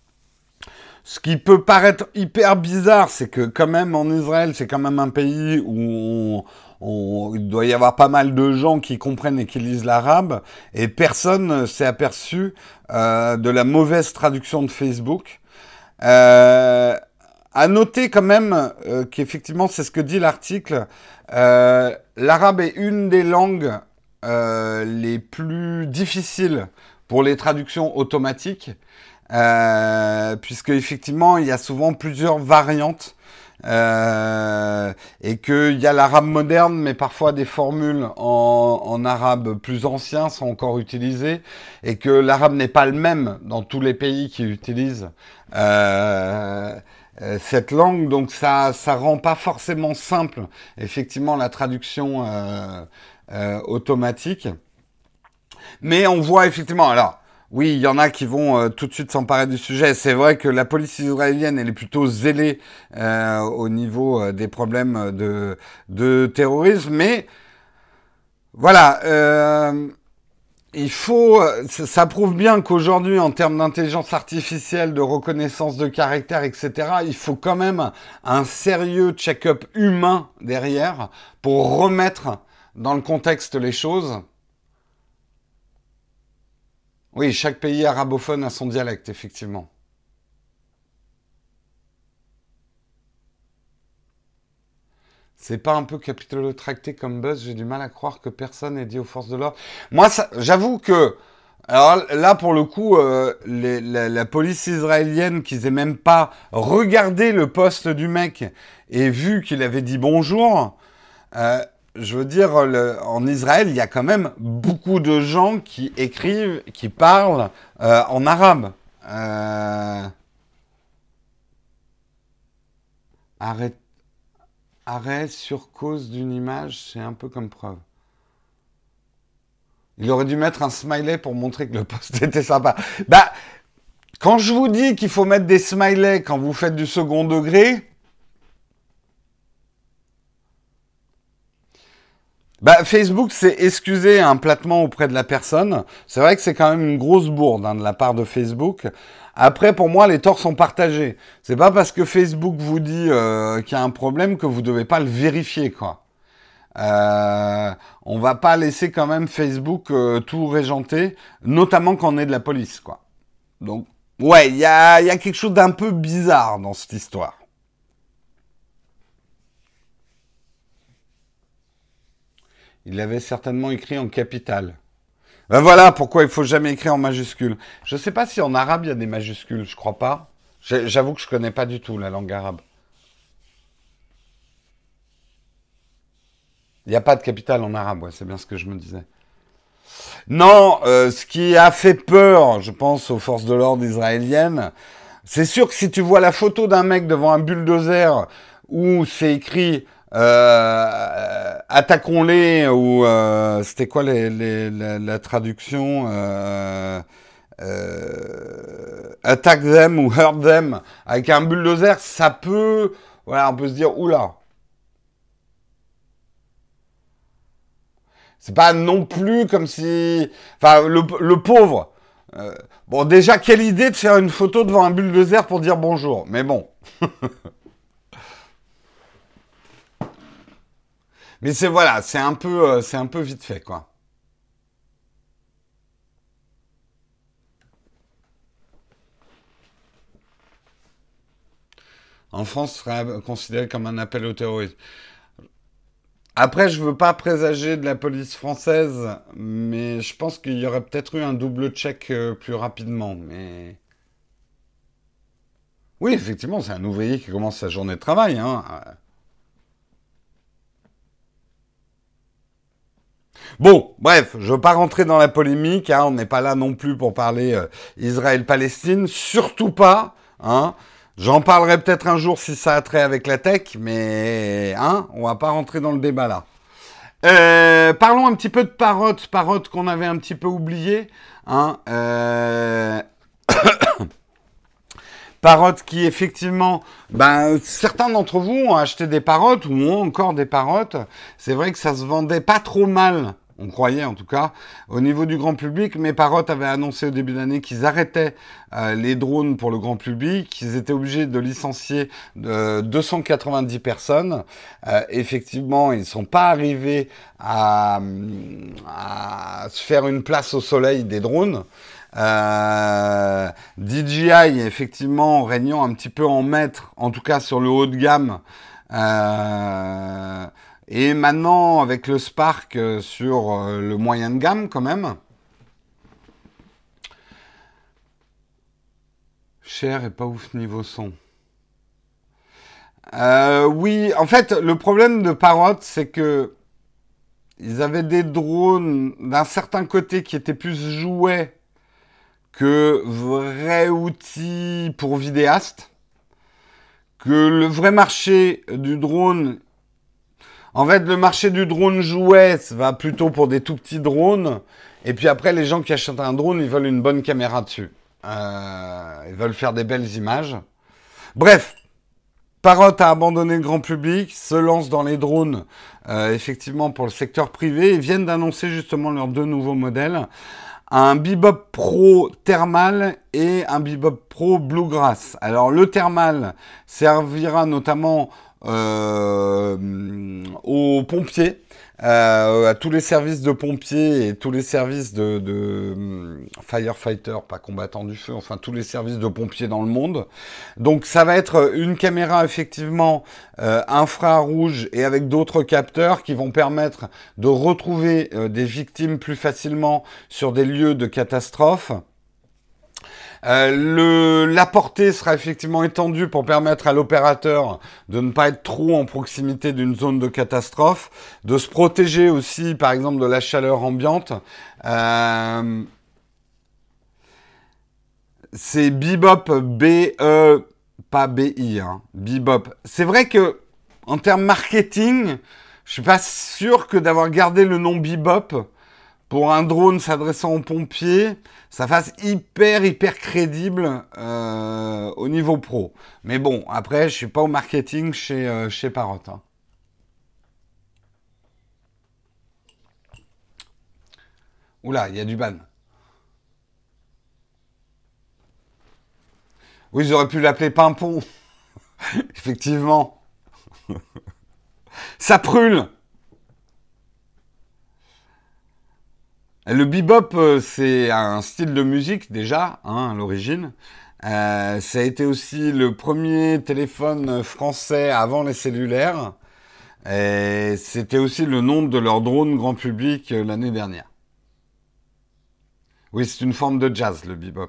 Ce qui peut paraître hyper bizarre, c'est que quand même en Israël, c'est quand même un pays où on, on, il doit y avoir pas mal de gens qui comprennent et qui lisent l'arabe, et personne s'est aperçu euh, de la mauvaise traduction de Facebook. Euh, à noter quand même euh, qu'effectivement, c'est ce que dit l'article, euh, l'arabe est une des langues euh, les plus difficiles pour les traductions automatiques. Euh, puisque effectivement il y a souvent plusieurs variantes euh, et qu'il y a l'arabe moderne, mais parfois des formules en, en arabe plus ancien sont encore utilisées, et que l'arabe n'est pas le même dans tous les pays qui utilisent euh, euh, cette langue, donc ça ça rend pas forcément simple effectivement la traduction euh, euh, automatique. Mais on voit effectivement, alors oui, il y en a qui vont euh, tout de suite s'emparer du sujet. C'est vrai que la police israélienne, elle est plutôt zélée euh, au niveau euh, des problèmes de, de terrorisme. Mais voilà, euh, il faut, ça, ça prouve bien qu'aujourd'hui, en termes d'intelligence artificielle, de reconnaissance de caractère, et cetera, il faut quand même un sérieux check-up humain derrière pour remettre dans le contexte les choses. Oui, chaque pays arabophone a son dialecte, effectivement. C'est pas un peu capitalotracté comme buzz, j'ai du mal à croire que personne ait dit aux forces de l'ordre. Moi, ça, j'avoue que... Alors là, pour le coup, euh, les, la, la police israélienne, qu'ils aient même pas regardé le poste du mec et vu qu'il avait dit bonjour... Euh, je veux dire, le, en Israël, il y a quand même beaucoup de gens qui écrivent, qui parlent euh, en arabe. Euh, arrêt, arrêt sur cause d'une image, c'est un peu comme preuve. Il aurait dû mettre un smiley pour montrer que le post était sympa. Bah, quand je vous dis qu'il faut mettre des smileys quand vous faites du second degré... Bah, Facebook s'est excusé un platement auprès de la personne. C'est vrai que c'est quand même une grosse bourde hein, de la part de Facebook. Après, pour moi, les torts sont partagés. C'est pas parce que Facebook vous dit euh, qu'il y a un problème que vous devez pas le vérifier, quoi. Euh, on va pas laisser quand même Facebook euh, tout régenter, notamment quand on est de la police, quoi. Donc, ouais, il y a, y a quelque chose d'un peu bizarre dans cette histoire. Il avait certainement écrit en capital. Ben voilà pourquoi il faut jamais écrire en majuscule. Je sais pas si en arabe il y a des majuscules, je crois pas. J'ai- J'avoue que je connais pas du tout la langue arabe. Il n'y a pas de capitale en arabe, ouais, c'est bien ce que je me disais. Non, euh, ce qui a fait peur, je pense, aux forces de l'ordre israéliennes, c'est sûr que si tu vois la photo d'un mec devant un bulldozer où c'est écrit euh, attaquons-les ou euh, c'était quoi les, les- la, la traduction euh, euh, attack them ou hurt them avec un bulldozer, ça peut, voilà, on peut se dire oula. C'est pas non plus comme si, enfin, le, le pauvre. euh, bon, déjà, quelle idée de faire une photo devant un bulldozer pour dire bonjour. Mais bon. Mais c'est voilà, c'est un peu, euh, c'est un peu vite fait, quoi. En France, ce serait considéré comme un appel au terrorisme. Après, je veux pas présager de la police française, mais je pense qu'il y aurait peut-être eu un double check euh, plus rapidement. Mais oui, effectivement, c'est un ouvrier qui commence sa journée de travail, hein. Bon, bref, je veux pas rentrer dans la polémique, hein, on n'est pas là non plus pour parler euh, Israël-Palestine, surtout pas, hein. J'en parlerai peut-être un jour si ça a trait avec la tech, mais hein, on va pas rentrer dans le débat là. Euh, parlons un petit peu de Parrot, Parrot qu'on avait un petit peu oublié, hein. Euh, Parrot qui effectivement, ben certains d'entre vous ont acheté des Parrots ou ont encore des Parrots. C'est vrai que ça se vendait pas trop mal. On croyait en tout cas au niveau du grand public, mais Parrot avait annoncé au début d'année qu'ils arrêtaient euh, les drones pour le grand public, qu'ils étaient obligés de licencier euh, deux cent quatre-vingt-dix personnes. Euh, effectivement, ils ne sont pas arrivés à, à se faire une place au soleil des drones. Euh, D J I, effectivement, régnant un petit peu en maître, en tout cas sur le haut de gamme. Euh, et maintenant, avec le Spark euh, sur euh, le moyen de gamme, quand même. Cher et pas ouf niveau son. Euh, oui, en fait, le problème de Parrot, c'est que ils avaient des drones d'un certain côté qui étaient plus jouets que vrais outils pour vidéastes. Que le vrai marché du drone, en fait, le marché du drone jouet va plutôt pour des tout petits drones. Et puis après, les gens qui achètent un drone, ils veulent une bonne caméra dessus. Euh, ils veulent faire des belles images. Bref, Parrot a abandonné le grand public, se lance dans les drones, euh, effectivement, pour le secteur privé. Ils viennent d'annoncer justement leurs deux nouveaux modèles. Un Bebop Pro thermal et un Bebop Pro Bluegrass. Alors le thermal servira notamment euh, aux pompiers, euh, à tous les services de pompiers et tous les services de, de firefighter, pas combattants du feu, enfin tous les services de pompiers dans le monde. Donc ça va être une caméra effectivement euh, infrarouge et avec d'autres capteurs qui vont permettre de retrouver euh, des victimes plus facilement sur des lieux de catastrophe. Euh, le, la portée sera effectivement étendue pour permettre à l'opérateur de ne pas être trop en proximité d'une zone de catastrophe, de se protéger aussi, par exemple, de la chaleur ambiante. Euh, c'est Bebop, B-E, pas B-I, hein, Bebop. C'est vrai que, en termes marketing, je suis pas sûr que d'avoir gardé le nom Bebop pour un drone s'adressant aux pompiers, ça fasse hyper, hyper crédible euh, au niveau pro. Mais bon, après, je suis pas au marketing chez, euh, chez Parrot, hein. Oula, il y a du ban. Oui, ils auraient pu l'appeler Pimpon. Effectivement. Ça brûle. Le bebop, euh, c'est un style de musique déjà, hein, à l'origine. Euh, ça a été aussi le premier téléphone français avant les cellulaires. Et c'était aussi le nom de leur drone grand public euh, l'année dernière. Oui, c'est une forme de jazz, le bebop.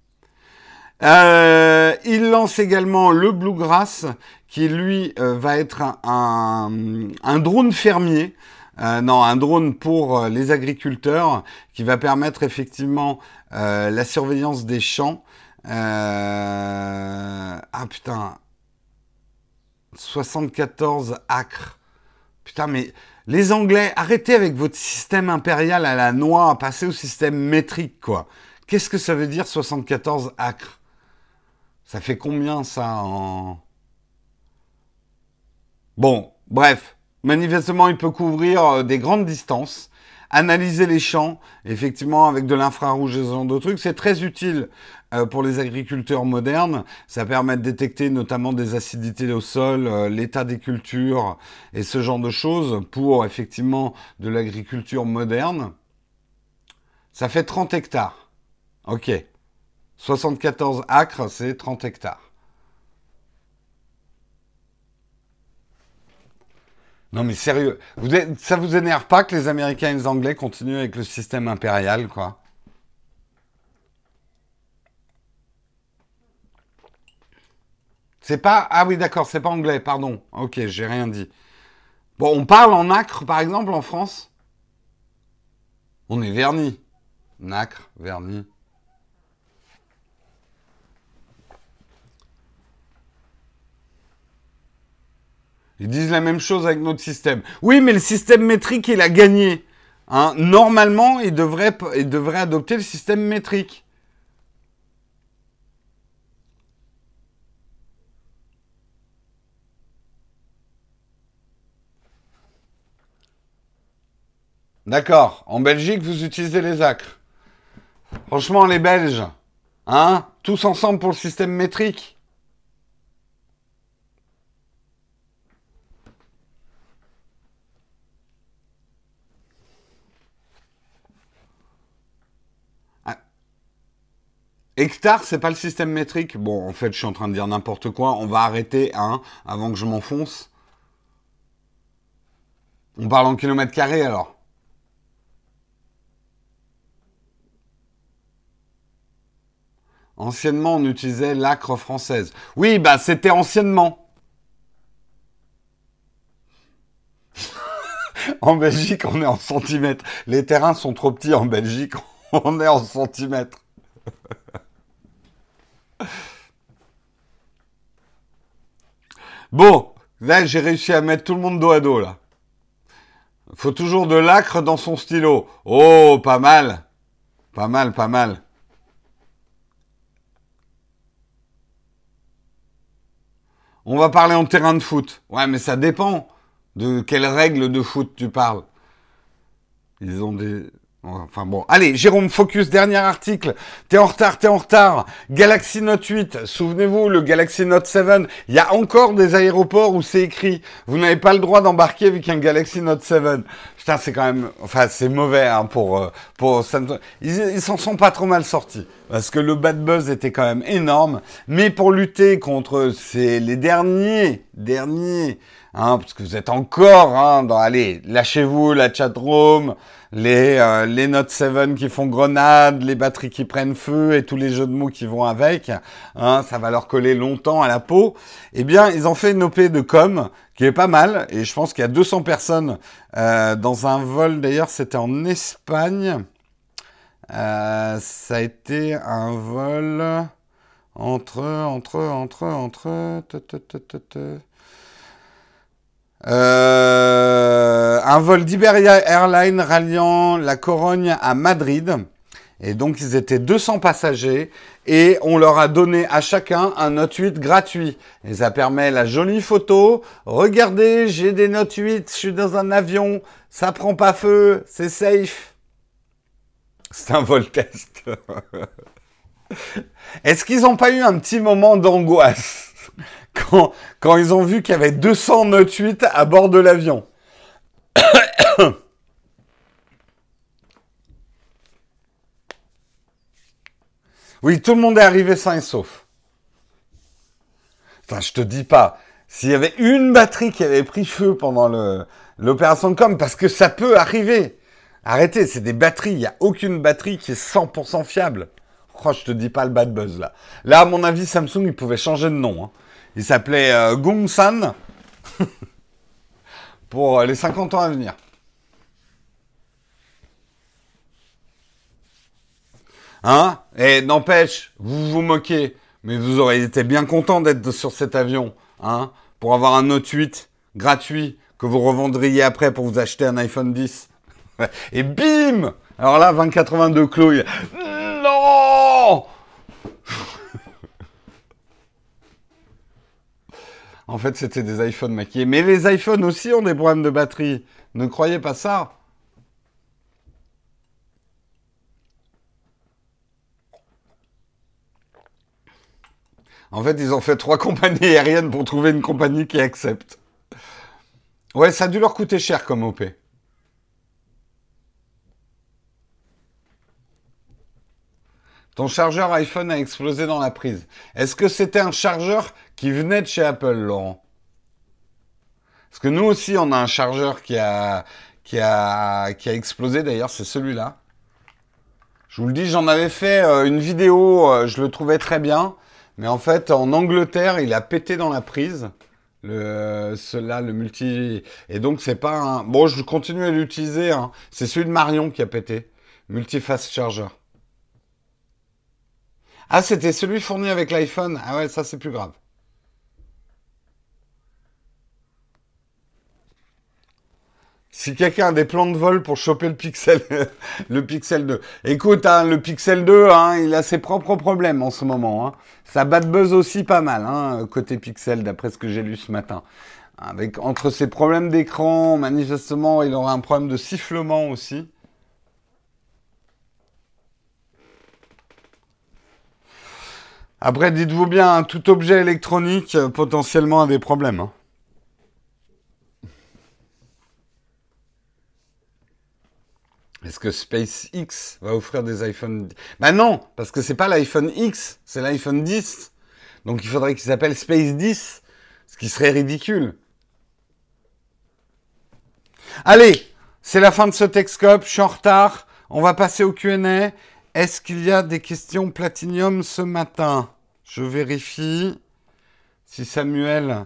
Euh, il lance également le Bluegrass, qui lui euh, va être un, un, un drone fermier. Euh, non, un drone pour euh, les agriculteurs, qui va permettre effectivement euh, la surveillance des champs. Euh... Ah putain, soixante-quatorze acres. Putain, mais les Anglais, arrêtez avec votre système impérial à la noix, passez au système métrique, quoi. Qu'est-ce que ça veut dire soixante-quatorze acres? Ça fait combien, ça, en... Bon, bref. Manifestement, il peut couvrir euh, des grandes distances, analyser les champs, effectivement, avec de l'infrarouge et ce genre de trucs. C'est très utile euh, pour les agriculteurs modernes. Ça permet de détecter notamment des acidités au sol, euh, l'état des cultures et ce genre de choses pour, effectivement, de l'agriculture moderne. Ça fait trente hectares. Ok. soixante-quatorze acres, c'est trente hectares. Non mais sérieux, vous êtes- ça vous énerve pas que les Américains et les Anglais continuent avec le système impérial, quoi? C'est pas... Ah oui, d'accord, c'est pas anglais, pardon. Ok, j'ai rien dit. Bon, on parle en acre, par exemple, en France? On est verni. Nacre, verni. Ils disent la même chose avec notre système. Oui, mais le système métrique, il a gagné. Hein, normalement, il devrait, il devrait adopter le système métrique. D'accord. En Belgique, vous utilisez les acres. Franchement, les Belges, hein, tous ensemble pour le système métrique. Ah, hectare, c'est pas le système métrique. Bon, en fait, je suis en train de dire n'importe quoi. On va arrêter, hein, avant que je m'enfonce. On parle en kilomètres carrés, alors. Anciennement, on utilisait l'acre française. Oui, bah, c'était anciennement. En Belgique, on est en centimètres. Les terrains sont trop petits en Belgique. On est en centimètres. Bon, là, j'ai réussi à mettre tout le monde dos à dos, là. Faut toujours de l'acre dans son stylo. Oh, pas mal. Pas mal, pas mal. On va parler en terrain de foot. Ouais, mais ça dépend de quelles règles de foot tu parles. Ils ont des... Enfin bon. Allez, Jérôme, focus, dernier article. T'es en retard, t'es en retard. Galaxy Note huit, souvenez-vous, le Galaxy Note sept, il y a encore des aéroports où c'est écrit « Vous n'avez pas le droit d'embarquer avec un Galaxy Note sept ». Putain, c'est quand même... Enfin, c'est mauvais hein, pour... euh, pour Samsung. Ils, ils s'en sont pas trop mal sortis. Parce que le bad buzz était quand même énorme. Mais pour lutter contre ces, les derniers, derniers... Hein, parce que vous êtes encore hein, dans... Allez, lâchez-vous la chatroom... Les, euh, les Note sept qui font grenade, les batteries qui prennent feu et tous les jeux de mots qui vont avec, hein, ça va leur coller longtemps à la peau. Eh bien, ils ont fait une O P de com qui est pas mal et je pense qu'il y a deux cents personnes euh, dans un vol. D'ailleurs, c'était en Espagne. Euh, ça a été un vol entre, entre, entre, entre... te, te, te, te, te. Euh, un vol d'Iberia Airlines ralliant la Corogne à Madrid. Et donc, ils étaient deux cents passagers et on leur a donné à chacun un Note huit gratuit. Et ça permet la jolie photo. Regardez, j'ai des Note huit, je suis dans un avion, ça prend pas feu, c'est safe. C'est un vol test. Est-ce qu'ils n'ont pas eu un petit moment d'angoisse quand, quand ils ont vu qu'il y avait deux cents Note huit à bord de l'avion? Oui, tout le monde est arrivé sain et sauf. Enfin, je te dis pas. S'il y avait une batterie qui avait pris feu pendant le, l'opération de com, parce que ça peut arriver. Arrêtez, c'est des batteries. Il n'y a aucune batterie qui est cent pour cent fiable. Oh, je te dis pas le bad buzz, là. Là, à mon avis, Samsung, il pouvait changer de nom. Hein. Il s'appelait euh, Gongsan pour les cinquante ans à venir. Hein? Et n'empêche, vous vous moquez, mais vous auriez été bien content d'être sur cet avion, hein? Pour avoir un Note huit gratuit que vous revendriez après pour vous acheter un iPhone dix. Et bim! Alors là, vingt quatre-vingt-deux Chloé. Non! En fait, c'était des iPhones maquillés. Mais les iPhones aussi ont des problèmes de batterie. Ne croyez pas ça. En fait, ils ont fait trois compagnies aériennes pour trouver une compagnie qui accepte. Ouais, ça a dû leur coûter cher comme O P. Ton chargeur iPhone a explosé dans la prise. Est-ce que c'était un chargeur qui venait de chez Apple, Laurent? Parce que nous aussi, on a un chargeur qui a, qui a, qui a explosé. D'ailleurs, c'est celui-là. Je vous le dis, j'en avais fait euh, une vidéo. Euh, je le trouvais très bien. Mais en fait, en Angleterre, il a pété dans la prise. Le, cela, le multi... Et donc, c'est pas un... Bon, je continue à l'utiliser. Hein. C'est celui de Marion qui a pété. Multi-fast charger. Ah, c'était celui fourni avec l'iPhone. Ah ouais, ça, c'est plus grave. Si quelqu'un a des plans de vol pour choper le Pixel, le Pixel deux. Écoute, hein, le Pixel deux, hein, il a ses propres problèmes en ce moment. Hein. Ça bad buzz aussi pas mal, hein, côté Pixel, d'après ce que j'ai lu ce matin. Avec, entre ses problèmes d'écran, manifestement, il aura un problème de sifflement aussi. Après, dites-vous bien, hein, tout objet électronique, euh, potentiellement, a des problèmes. Hein. Est-ce que SpaceX va offrir des iPhone... Ben non, parce que c'est pas l'iPhone X, c'est l'iPhone dix. Donc il faudrait qu'il s'appelle Space dix, ce qui serait ridicule. Allez, c'est la fin de ce Techscope, je suis en retard. On va passer au Q and A. Est-ce qu'il y a des questions Platinium ce matin? Je vérifie si Samuel...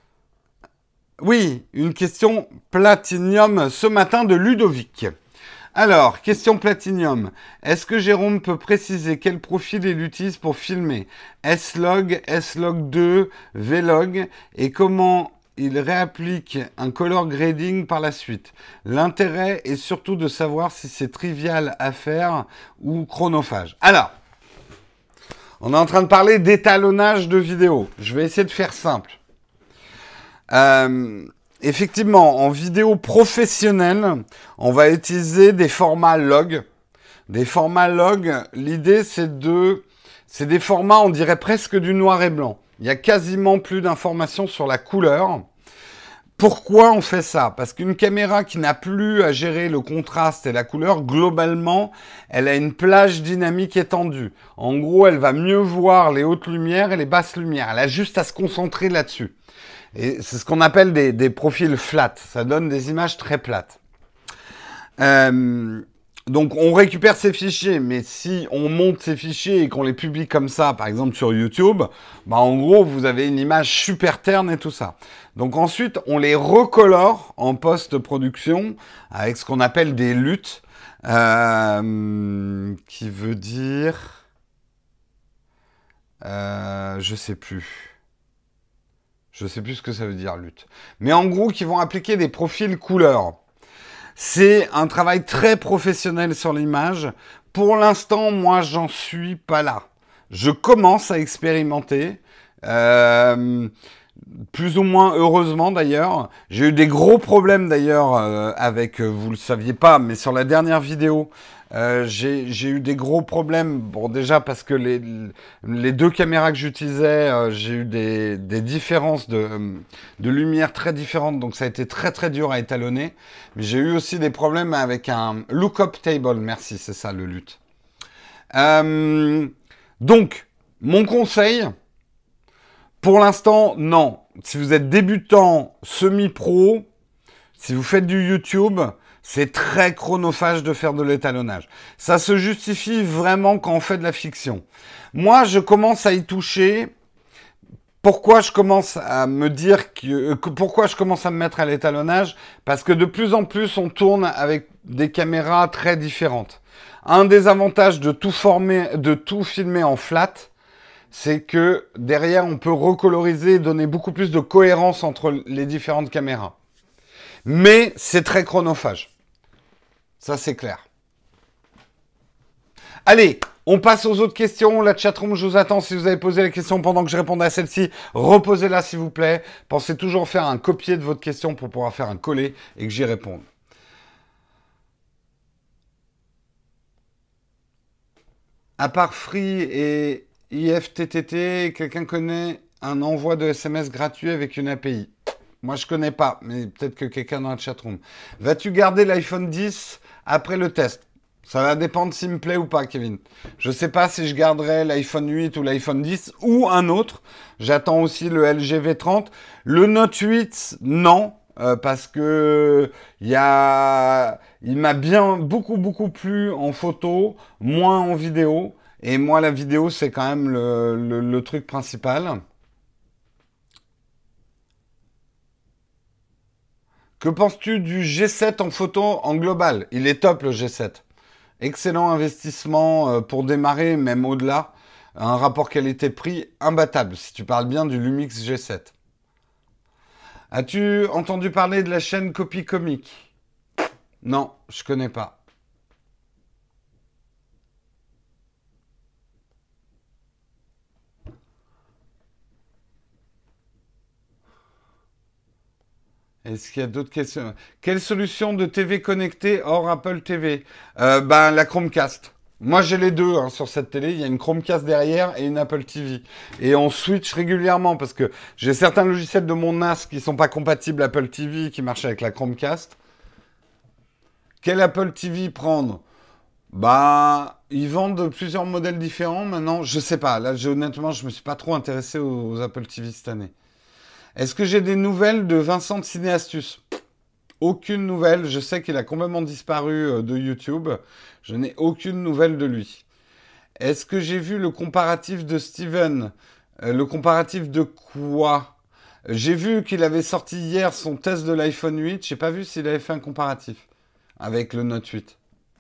Oui, une question Platinium ce matin de Ludovic. Alors, question Platinium. Est-ce que Jérôme peut préciser quel profil il utilise pour filmer? S-Log, S-Log deux, V-Log et comment il réapplique un color grading par la suite? L'intérêt est surtout de savoir si c'est trivial à faire ou chronophage. Alors, on est en train de parler d'étalonnage de vidéo. Je vais essayer de faire simple. Euh... Effectivement, en vidéo professionnelle, on va utiliser des formats log. Des formats log, l'idée c'est de... C'est des formats, on dirait presque du noir et blanc. Il y a quasiment plus d'informations sur la couleur. Pourquoi on fait ça? Parce qu'une caméra qui n'a plus à gérer le contraste et la couleur, globalement, elle a une plage dynamique étendue. En gros, elle va mieux voir les hautes lumières et les basses lumières. Elle a juste à se concentrer là-dessus. Et c'est ce qu'on appelle des, des profils flat. Ça donne des images très plates. Euh, donc, on récupère ces fichiers, mais si on monte ces fichiers et qu'on les publie comme ça, par exemple sur YouTube, bah en gros, vous avez une image super terne et tout ça. Donc ensuite, on les recolore en post-production avec ce qu'on appelle des luttes, euh, qui veut dire... Euh, je sais plus. Je ne sais plus ce que ça veut dire, lutte. Mais en gros, qui vont appliquer des profils couleurs. C'est un travail très professionnel sur l'image. Pour l'instant, moi, j'en suis pas là. Je commence à expérimenter. Euh, plus ou moins heureusement, d'ailleurs. J'ai eu des gros problèmes, d'ailleurs, euh, avec, euh, vous le saviez pas, mais sur la dernière vidéo... Euh, j'ai eu des gros problèmes. Bon, déjà parce que les, les deux caméras que j'utilisais, euh, j'ai eu des, des différences de, de lumière très différentes. Donc ça a été très très dur à étalonner. Mais j'ai eu aussi des problèmes avec un lookup table. Merci, c'est ça le L U T. Euh, donc, mon conseil, pour l'instant, non. Si vous êtes débutant, semi-pro, si vous faites du YouTube... C'est très chronophage de faire de l'étalonnage. Ça se justifie vraiment quand on fait de la fiction. Moi, je commence à y toucher. Pourquoi je commence à me dire que, que pourquoi je commence à me mettre à l'étalonnage? Parce que de plus en plus, on tourne avec des caméras très différentes. Un des avantages de tout former, de tout filmer en flat, c'est que derrière, on peut recoloriser et donner beaucoup plus de cohérence entre les différentes caméras. Mais c'est très chronophage. Ça, c'est clair. Allez, on passe aux autres questions. La chatroom, je vous attends. Si vous avez posé la question pendant que je répondais à celle-ci, reposez-la s'il vous plaît. Pensez toujours faire un copier de votre question pour pouvoir faire un coller et que j'y réponde. À part Free et I F T T T, quelqu'un connaît un envoi de S M S gratuit avec une A P I? Moi, je connais pas, mais peut-être que quelqu'un dans la chatroom. Vas-tu garder l'iPhone dix après le test? Ça va dépendre s'il me plaît ou pas, Kevin. Je sais pas si je garderai l'iPhone huit ou l'iPhone dix ou un autre. J'attends aussi le L G V trente. Le Note huit, non. Euh, parce que il y a, il m'a bien beaucoup beaucoup plu en photo, moins en vidéo. Et moi, la vidéo, c'est quand même le, le, le truc principal. Que penses-tu du G sept en photo en global? Il est top le G sept. Excellent investissement pour démarrer, même au-delà. Un rapport qualité-prix imbattable, si tu parles bien du Lumix G sept. As-tu entendu parler de la chaîne Copy Comic? Non, je connais pas. Est-ce qu'il y a d'autres questions? Quelle solution de T V connectée hors Apple T V? euh, Ben, la Chromecast. Moi, j'ai les deux hein, sur cette télé. Il y a une Chromecast derrière et une Apple T V. Et on switch régulièrement parce que j'ai certains logiciels de mon N A S qui sont pas compatibles Apple T V qui marchent avec la Chromecast. Quel Apple T V prendre? Bah, ils vendent plusieurs modèles différents maintenant. Je sais pas. Là, honnêtement, je me suis pas trop intéressé aux, aux Apple T V cette année. Est-ce que j'ai des nouvelles de Vincent de Cinéastus? Aucune nouvelle. Je sais qu'il a complètement disparu de YouTube. Je n'ai aucune nouvelle de lui. Est-ce que j'ai vu le comparatif de Steven? euh, Le comparatif de quoi? J'ai vu qu'il avait sorti hier son test de l'iPhone huit. Je n'ai pas vu s'il avait fait un comparatif avec le Note huit.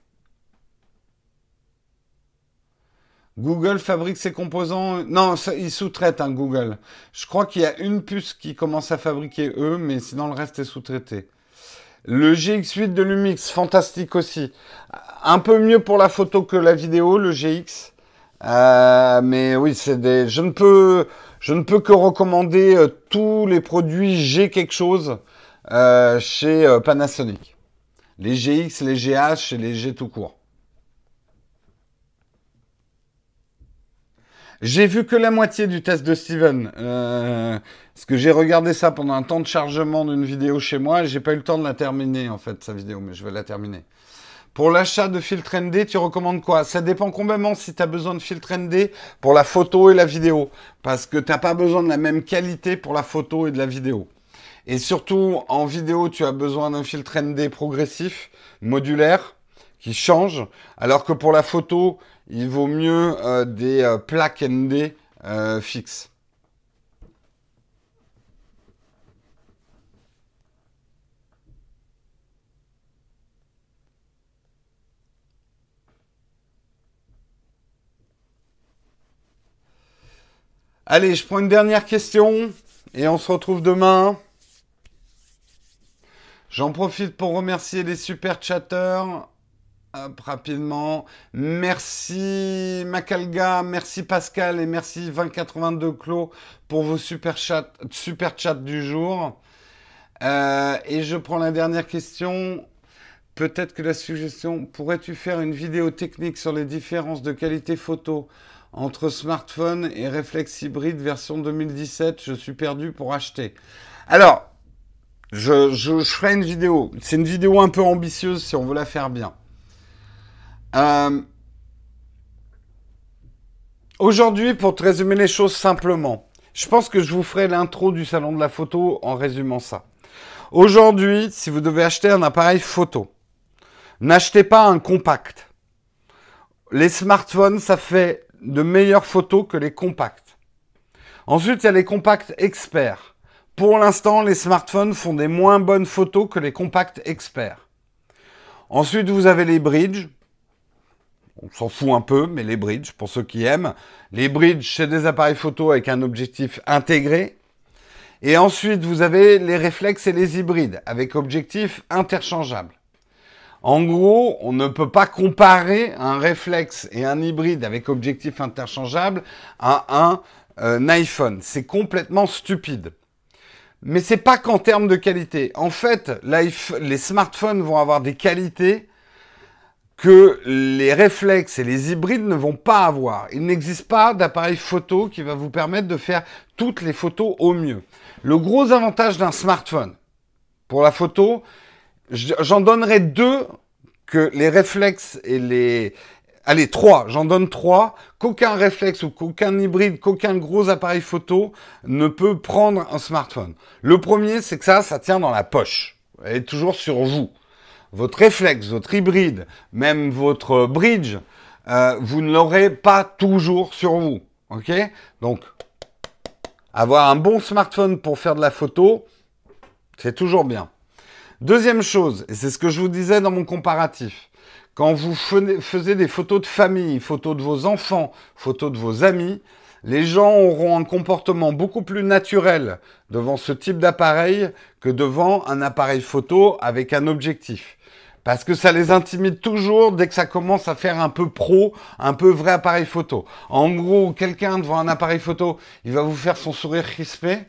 Google fabrique ses composants. Non, ça, ils sous-traitent hein, Google. Je crois qu'il y a une puce qui commence à fabriquer eux, mais sinon le reste est sous-traité. Le G X huit de Lumix, fantastique aussi. Un peu mieux pour la photo que la vidéo, le G X. Euh, mais oui, c'est des. Je ne peux, je ne peux que recommander euh, tous les produits G quelque chose euh, chez euh, Panasonic. Les G X, les G H et les G tout court. J'ai vu que la moitié du test de Steven. Euh, parce que j'ai regardé ça pendant un temps de chargement d'une vidéo chez moi et j'ai pas eu le temps de la terminer en fait, sa vidéo, mais je vais la terminer. Pour l'achat de filtre N D, tu recommandes quoi? Ça dépend complètement si tu as besoin de filtre N D pour la photo et la vidéo. Parce que tu n'as pas besoin de la même qualité pour la photo et de la vidéo. Et surtout, en vidéo, tu as besoin d'un filtre N D progressif, modulaire, qui change. Alors que pour la photo, il vaut mieux euh, des euh, plaques N D euh, fixes. Allez, je prends une dernière question et on se retrouve demain. J'en profite pour remercier les super chatteurs. Hop, rapidement. Merci Macalga, merci Pascal et merci vingt quatre-vingt-deux Clos pour vos super chats, super chats du jour. Euh, et je prends la dernière question. Peut-être que la suggestion, pourrais-tu faire une vidéo technique sur les différences de qualité photo entre smartphone et réflexe hybride version deux mille dix-sept? Je suis perdu pour acheter. Alors, je, je, je ferai une vidéo. C'est une vidéo un peu ambitieuse si on veut la faire bien. Euh, Aujourd'hui, pour te résumer les choses simplement, je pense que je vous ferai l'intro du salon de la photo en résumant ça. Aujourd'hui, si vous devez acheter un appareil photo, N'achetez pas un compact. Les smartphones, ça fait de meilleures photos que les compacts. Ensuite, il y a les compacts experts. Pour l'instant, les smartphones font des moins bonnes photos que les compacts experts. Ensuite, vous avez les bridges. On s'en fout un peu, mais les bridges, pour ceux qui aiment. Les bridges, c'est des appareils photo avec un objectif intégré. Et ensuite, vous avez les réflexes et les hybrides, avec objectif interchangeable. En gros, on ne peut pas comparer un réflexe et un hybride avec objectif interchangeable à un, euh, un iPhone. C'est complètement stupide. Mais c'est pas qu'en termes de qualité. En fait, les smartphones vont avoir des qualités que les réflexes et les hybrides ne vont pas avoir. Il n'existe pas d'appareil photo qui va vous permettre de faire toutes les photos au mieux. Le gros avantage d'un smartphone pour la photo, j'en donnerai deux que les réflexes et les... Allez, trois, j'en donne trois, qu'aucun réflexe ou qu'aucun hybride, qu'aucun gros appareil photo ne peut prendre un smartphone. Le premier, c'est que ça, ça tient dans la poche. Elle est toujours sur vous. Votre réflexe, votre hybride, même votre bridge, euh, vous ne l'aurez pas toujours sur vous. Ok? Donc, avoir un bon smartphone pour faire de la photo, c'est toujours bien. Deuxième chose, et c'est ce que je vous disais dans mon comparatif, quand vous faisiez des photos de famille, photos de vos enfants, photos de vos amis, les gens auront un comportement beaucoup plus naturel devant ce type d'appareil que devant un appareil photo avec un objectif. Parce que ça les intimide toujours dès que ça commence à faire un peu pro, un peu vrai appareil photo. En gros, quelqu'un devant un appareil photo, il va vous faire son sourire crispé,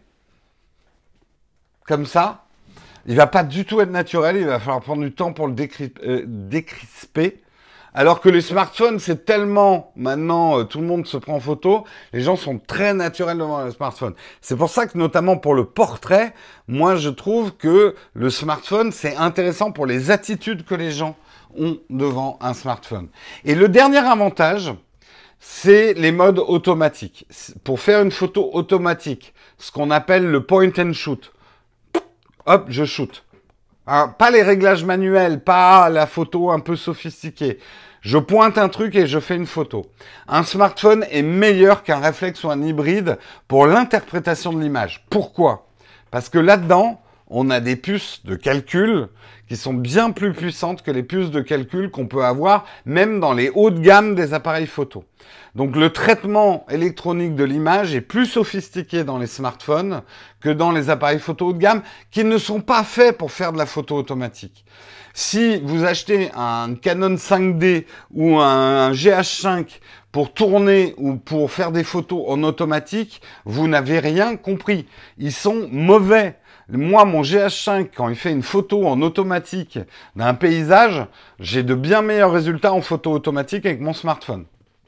comme ça. Il va pas du tout être naturel, il va falloir prendre du temps pour le décri euh, décrisper. Alors que les smartphones, c'est tellement, maintenant, euh, tout le monde se prend en photo, les gens sont très naturels devant le smartphone. C'est pour ça que, notamment pour le portrait, moi, je trouve que le smartphone, c'est intéressant pour les attitudes que les gens ont devant un smartphone. Et le dernier avantage, c'est les modes automatiques. Pour faire une photo automatique, ce qu'on appelle le point and shoot. Hop, je shoot. Hein, pas les réglages manuels, pas la photo un peu sophistiquée. Je pointe un truc et je fais une photo. Un smartphone est meilleur qu'un réflexe ou un hybride pour l'interprétation de l'image. Pourquoi? Parce que là-dedans, on a des puces de calcul qui sont bien plus puissantes que les puces de calcul qu'on peut avoir même dans les hauts de gamme des appareils photo. Donc le traitement électronique de l'image est plus sophistiqué dans les smartphones que dans les appareils photo haut de gamme qui ne sont pas faits pour faire de la photo automatique. Si vous achetez un Canon cinq D ou un G H cinq pour tourner ou pour faire des photos en automatique, vous n'avez rien compris. Ils sont mauvais. Moi, mon G H cinq, quand il fait une photo en automatique d'un paysage, j'ai de bien meilleurs résultats en photo automatique avec mon smartphone.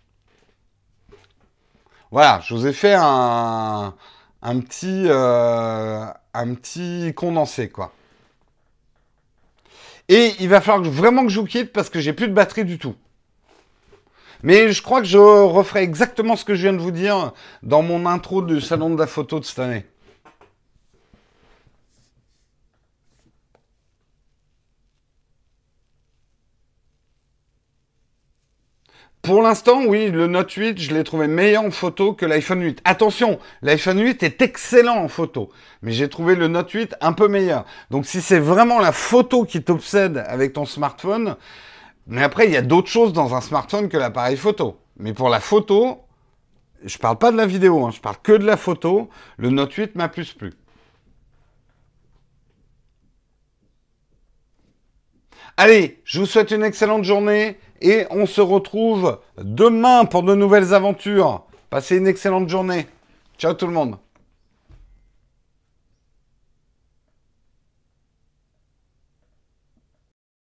Voilà, je vous ai fait un, un, petit, euh, un petit condensé, quoi. Et il va falloir que, vraiment que je vous quitte parce que j'ai plus de batterie du tout. Mais je crois que je referai exactement ce que je viens de vous dire dans mon intro du salon de la photo de cette année. Pour l'instant, oui, le Note huit, je l'ai trouvé meilleur en photo que l'iPhone huit. Attention, l'iPhone huit est excellent en photo, mais j'ai trouvé le Note huit un peu meilleur. Donc si c'est vraiment la photo qui t'obsède avec ton smartphone, mais après, il y a d'autres choses dans un smartphone que l'appareil photo. Mais pour la photo, je parle pas de la vidéo, hein, je parle que de la photo, le Note huit m'a plus plu. Allez, je vous souhaite une excellente journée et on se retrouve demain pour de nouvelles aventures. Passez une excellente journée. Ciao tout le monde.